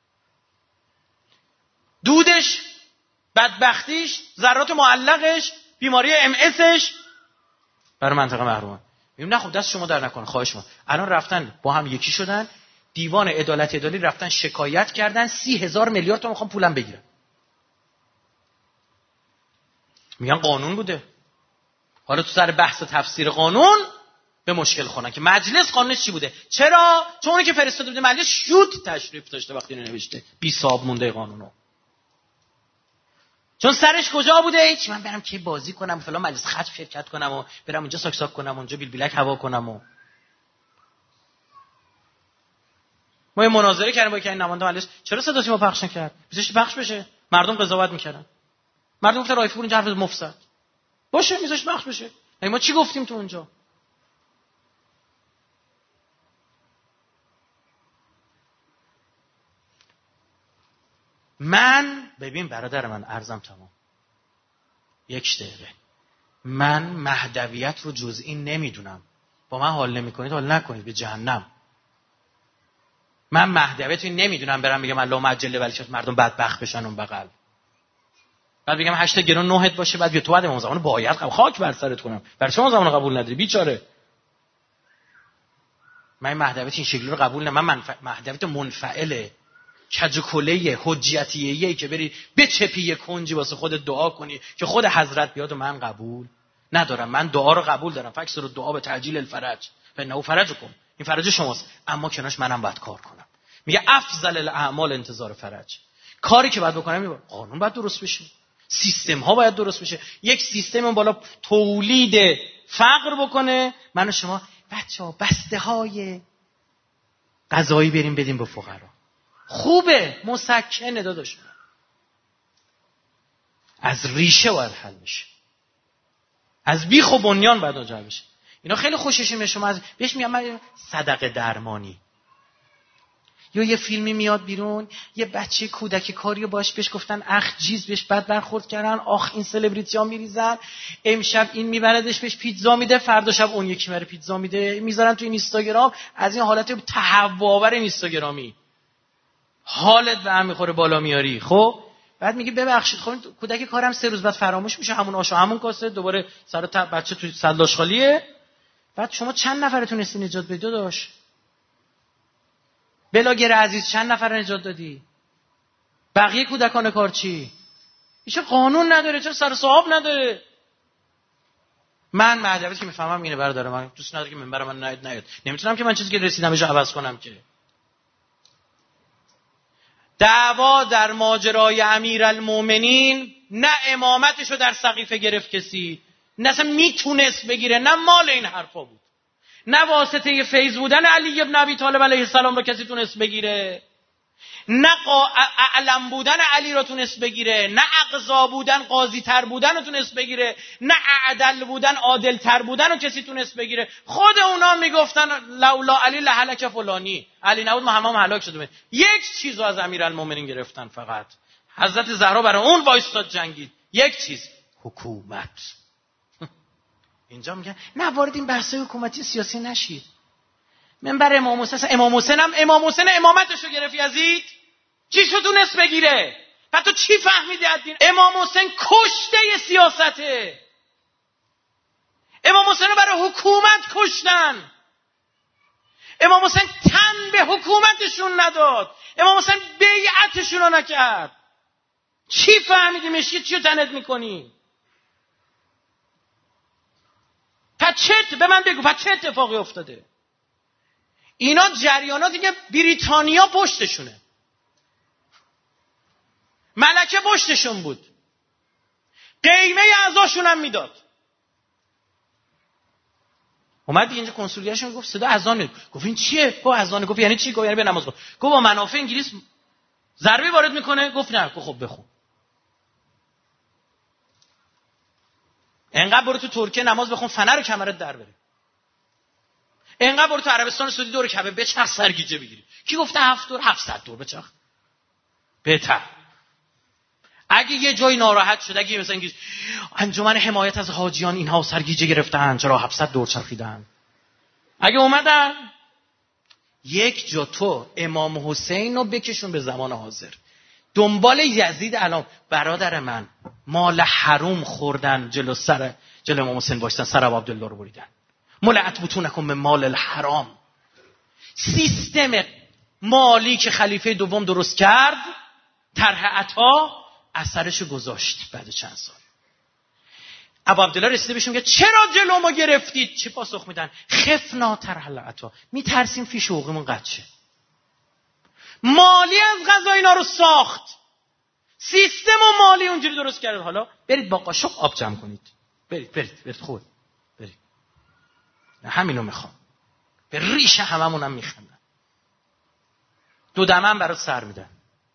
دودش، بدبختیش، ذرات معلقش، بیماری ام اسش برای منطقه محرومه. میگم نه خب دست شما در نکنه، خواهش ما. الان رفتن با هم یکی شدن، دیوان عدالت عدالی رفتن شکایت کردن، سی هزار میلیارد تا میخوام پولم بگیرن. میگن قانون بوده. حالا تو سر بحث تفسیر قانون به مشکل خوردن که مجلس قانونش چی بوده. چرا؟ چون اونی که فرستاده بوده مجلس شوت تشریف داشته وقتی اینو نوشته، بی صاحب مونده قانونو. چون سرش کجا بوده؟ هیچ، من برم که بازی کنم فلان مجلس خط شرکت کنم و برم اونجا ساک ساک کنم، اونجا بیل بیلک هوا کنم. و ما یه مناظره کردیم با این نماینده مجلس، چرا صدا سیما پخش نکرد؟ میذاشت پخش بشه، مردم قضاوت میکردن. مردم گفتن رایفپور اینجا حرف مفسد باشه، میذاشت پخش بشه. ما چی گفتیم تو اونجا؟ من ببین برادر من، عرضم تمام، یک دقیقه، من مهدویت رو جز این نمیدونم. با من حال نمیکنید حال نکنید، به جهنم. من مهدویت رو نمیدونم برم بگم اللهم عجل ولی شد مردم بدبخت بشن اون بغل، بعد بگم هشت گرون نهت باشه، بعد بیا تو بعد امام زمان باید قبول، خاک بر سرت کنم، برای شما زمان قبول نداری بیچاره. من مهدویت این شکلی رو قبول نه. من منف... مهدویت منفعله، کج و کله حجتیه که بری بچپی یک کنجی واسه خودت دعا کنی که خود حضرت بیاد و من قبول ندارم. من دعا رو قبول دارم، فکس رو دعا به تعجیل الفرج، فانه فرجکم، این فرج شماست، اما کناش منم باید کار کنم. میگه افضل الاعمال انتظار فرج. کاری که باید بکنم میگه قانون باید درست بشه، سیستم ها باید درست بشه. یک سیستم اون بالا تولید فقر بکنه، من و شما بچه‌ها بسته های غذایی بریم بدیم به فقرا. خوبه، مسکنه داداش، از ریشه باید حل بشه، از بیخ و بنیان باید جا بشه. اینا خیلی خوشش میاد. شما از بهش میگم من صدقه درمانی. یا یه فیلمی میاد بیرون، یه بچه کودک کاری باش بهش گفتن اخ جیز، بهش بد برخورد کردن، آخ این سلبریتی‌ها میریزن، امشب این میبردش بهش پیتزا میده، فردا شب اون یکی میره پیتزا میده، میذارن تو این اینستاگرام. از این حالت تهوع‌آور اینستاگرامی حالت به هم میخوره بالا میاری. خب بعد میگه ببخشید خب کودک کارم سه روز بعد فراموش میشه، همون آش و همون کاسه، دوباره سر تا بچه تو سلاش خالیه. بعد شما چند نفرتون هستی نجات بدید داداش؟ بلاگر عزیز چند نفر نجات دادی؟ بقیه کودکان کار چی؟ ایشون قانون نداره، چرا سر صاحب نداره؟ من مهدویتی که میفهمم اینه برادر من، دوست نداره که منبر من نیاد نیاد. نمیتونم که من چیزی که رسیدم بهش عوض کنم که. دعوا در ماجرای امیرالمومنین نه امامتشو در سقیفه گرفت کسی، نه اصلا میتونست بگیره، نه مال این حرفا بود، نه واسطه فیض بودن علی ابن ابی طالب علیه السلام رو کسی تونست بگیره، نه اعلم بودن علی رو تونست بگیره، نه اقضا بودن قاضی تر بودن رو تونست بگیره، نه اعدل بودن عادل تر بودن رو کسی تونست بگیره. خود اونا میگفتن لولا علی لهلک فلانی، علی نبود ما همه هلاک شده بود. یک چیزو از امیرالمومنین گرفتن فقط، حضرت زهرا برای اون وایستاد جنگید، یک چیز، حکومت. اینجا میگن نه وارد این بحث حکومتی سیاسی نشید. منبر امام حسین، امام حسین هم امام حسین امامتشو گرفت یزید، چی شو تونست بگیره؟ بعد تو چی فهمیدی از دین؟ امام حسین کشته سیاسته. امام حسین رو برای حکومت کشتن. امام حسین تن به حکومتشون نداد. امام حسین بیعتشون رو نکرد. چی فهمیدی مشکی چی رو تنت میکنی؟ پس چه به من بگو، پس چه اتفاقی افتاده؟ اینا جریانات دیگه بریتانیا پشتشونه، ملکه پشتشون بود، قیمه اعضاشون هم میداد. اومد اینجا کنسولگرشون گفت صدا اذانه. گفت این چیه؟ گفت اذانه. گفت یعنی چی؟ گفت یعنی به نماز بخون. گفت با منافع انگلیس ضربه وارد میکنه؟ گفت نه. گفت خب بخون. انقدر برو تو ترکیه نماز بخون فنر و کمرت در بره. انقدر برو تو عربستان سعودی دور کعبه بچرخ سرگیجه بگیری. کی گفته هفت دور؟ هفتصد دور بچرخ. بهتر. اگه یه جای ناراحت شد، اگه مثلا انگلیس انجمن حمایت از حاجیان اینها سرگیجه گرفتن چرا هفتصد دور چرخیدن، اگه اومدن یک جا تو امام حسین رو بکشون به زمان حاضر، دنبال یزید الان برادر من مال حروم خوردن، جلو سر جلو امام حسین وایسن، سر ابو عبدالله رو بریدن. ملعت بطونکم به مال الحرام. سیستم مالی که خلیفه دوم درست کرد، طرح عطا اثرشو گذاشت. بعد چند سال ابو عبدالله رسیده بهشون میگه چرا جلو ما گرفتید؟ چه پاسخ میدن؟ خفنا طرح العطا، میترسیم فیش حقوقمون قطع شه. مالی از غذا اینا رو ساخت، سیستم و مالی اونجوری درست کرد. حالا برید با قاشق آب جمع کنید، برید برید برید خود برید. همینو میخوام. به ریش هممونم میخندن، دو دمم برات سر میدن.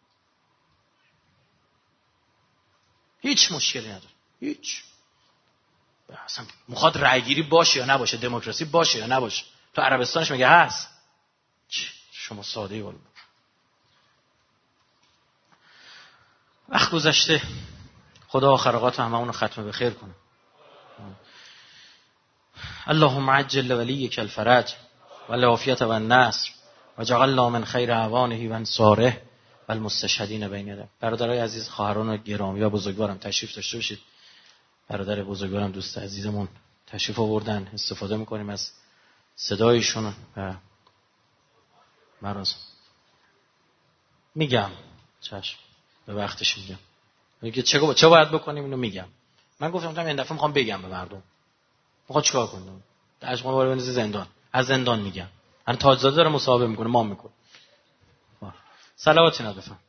هیچ مشکلی نداره، هیچ. اصلا میخواد رأیگیری باشه یا نباشه، دموکراسی باشه یا نباشه، تو عربستانش میگه هست. شما ساده ای والله. وقت گذشته، خدا آخرقات هممون رو ختم به خیر کنه. اللهم عجل ولیک الفرج والعافیت و النصر و جعلنا من خیر اعوانه و انصاره و المستشهدین بین یدیه. برادرای عزیز، خواهران گرامی و بزرگوارم تشریف داشته باشید. برادر بزرگوارم دوست عزیزمون تشریف آوردن، استفاده میکنیم از صدایشون و مراسم. میگم چشم به وقتش میگم. میگه چه چه باید بکنیم اینو میگم. من گفتم این دفعه میخوام بگم به مردم. میخواد چیکار کنم؟ اجماع بالا بنز زندان. از زندان میگم. الان تاجزاده داره مصاحبه میکنه، ما میکنه. صلواتی ندفعم.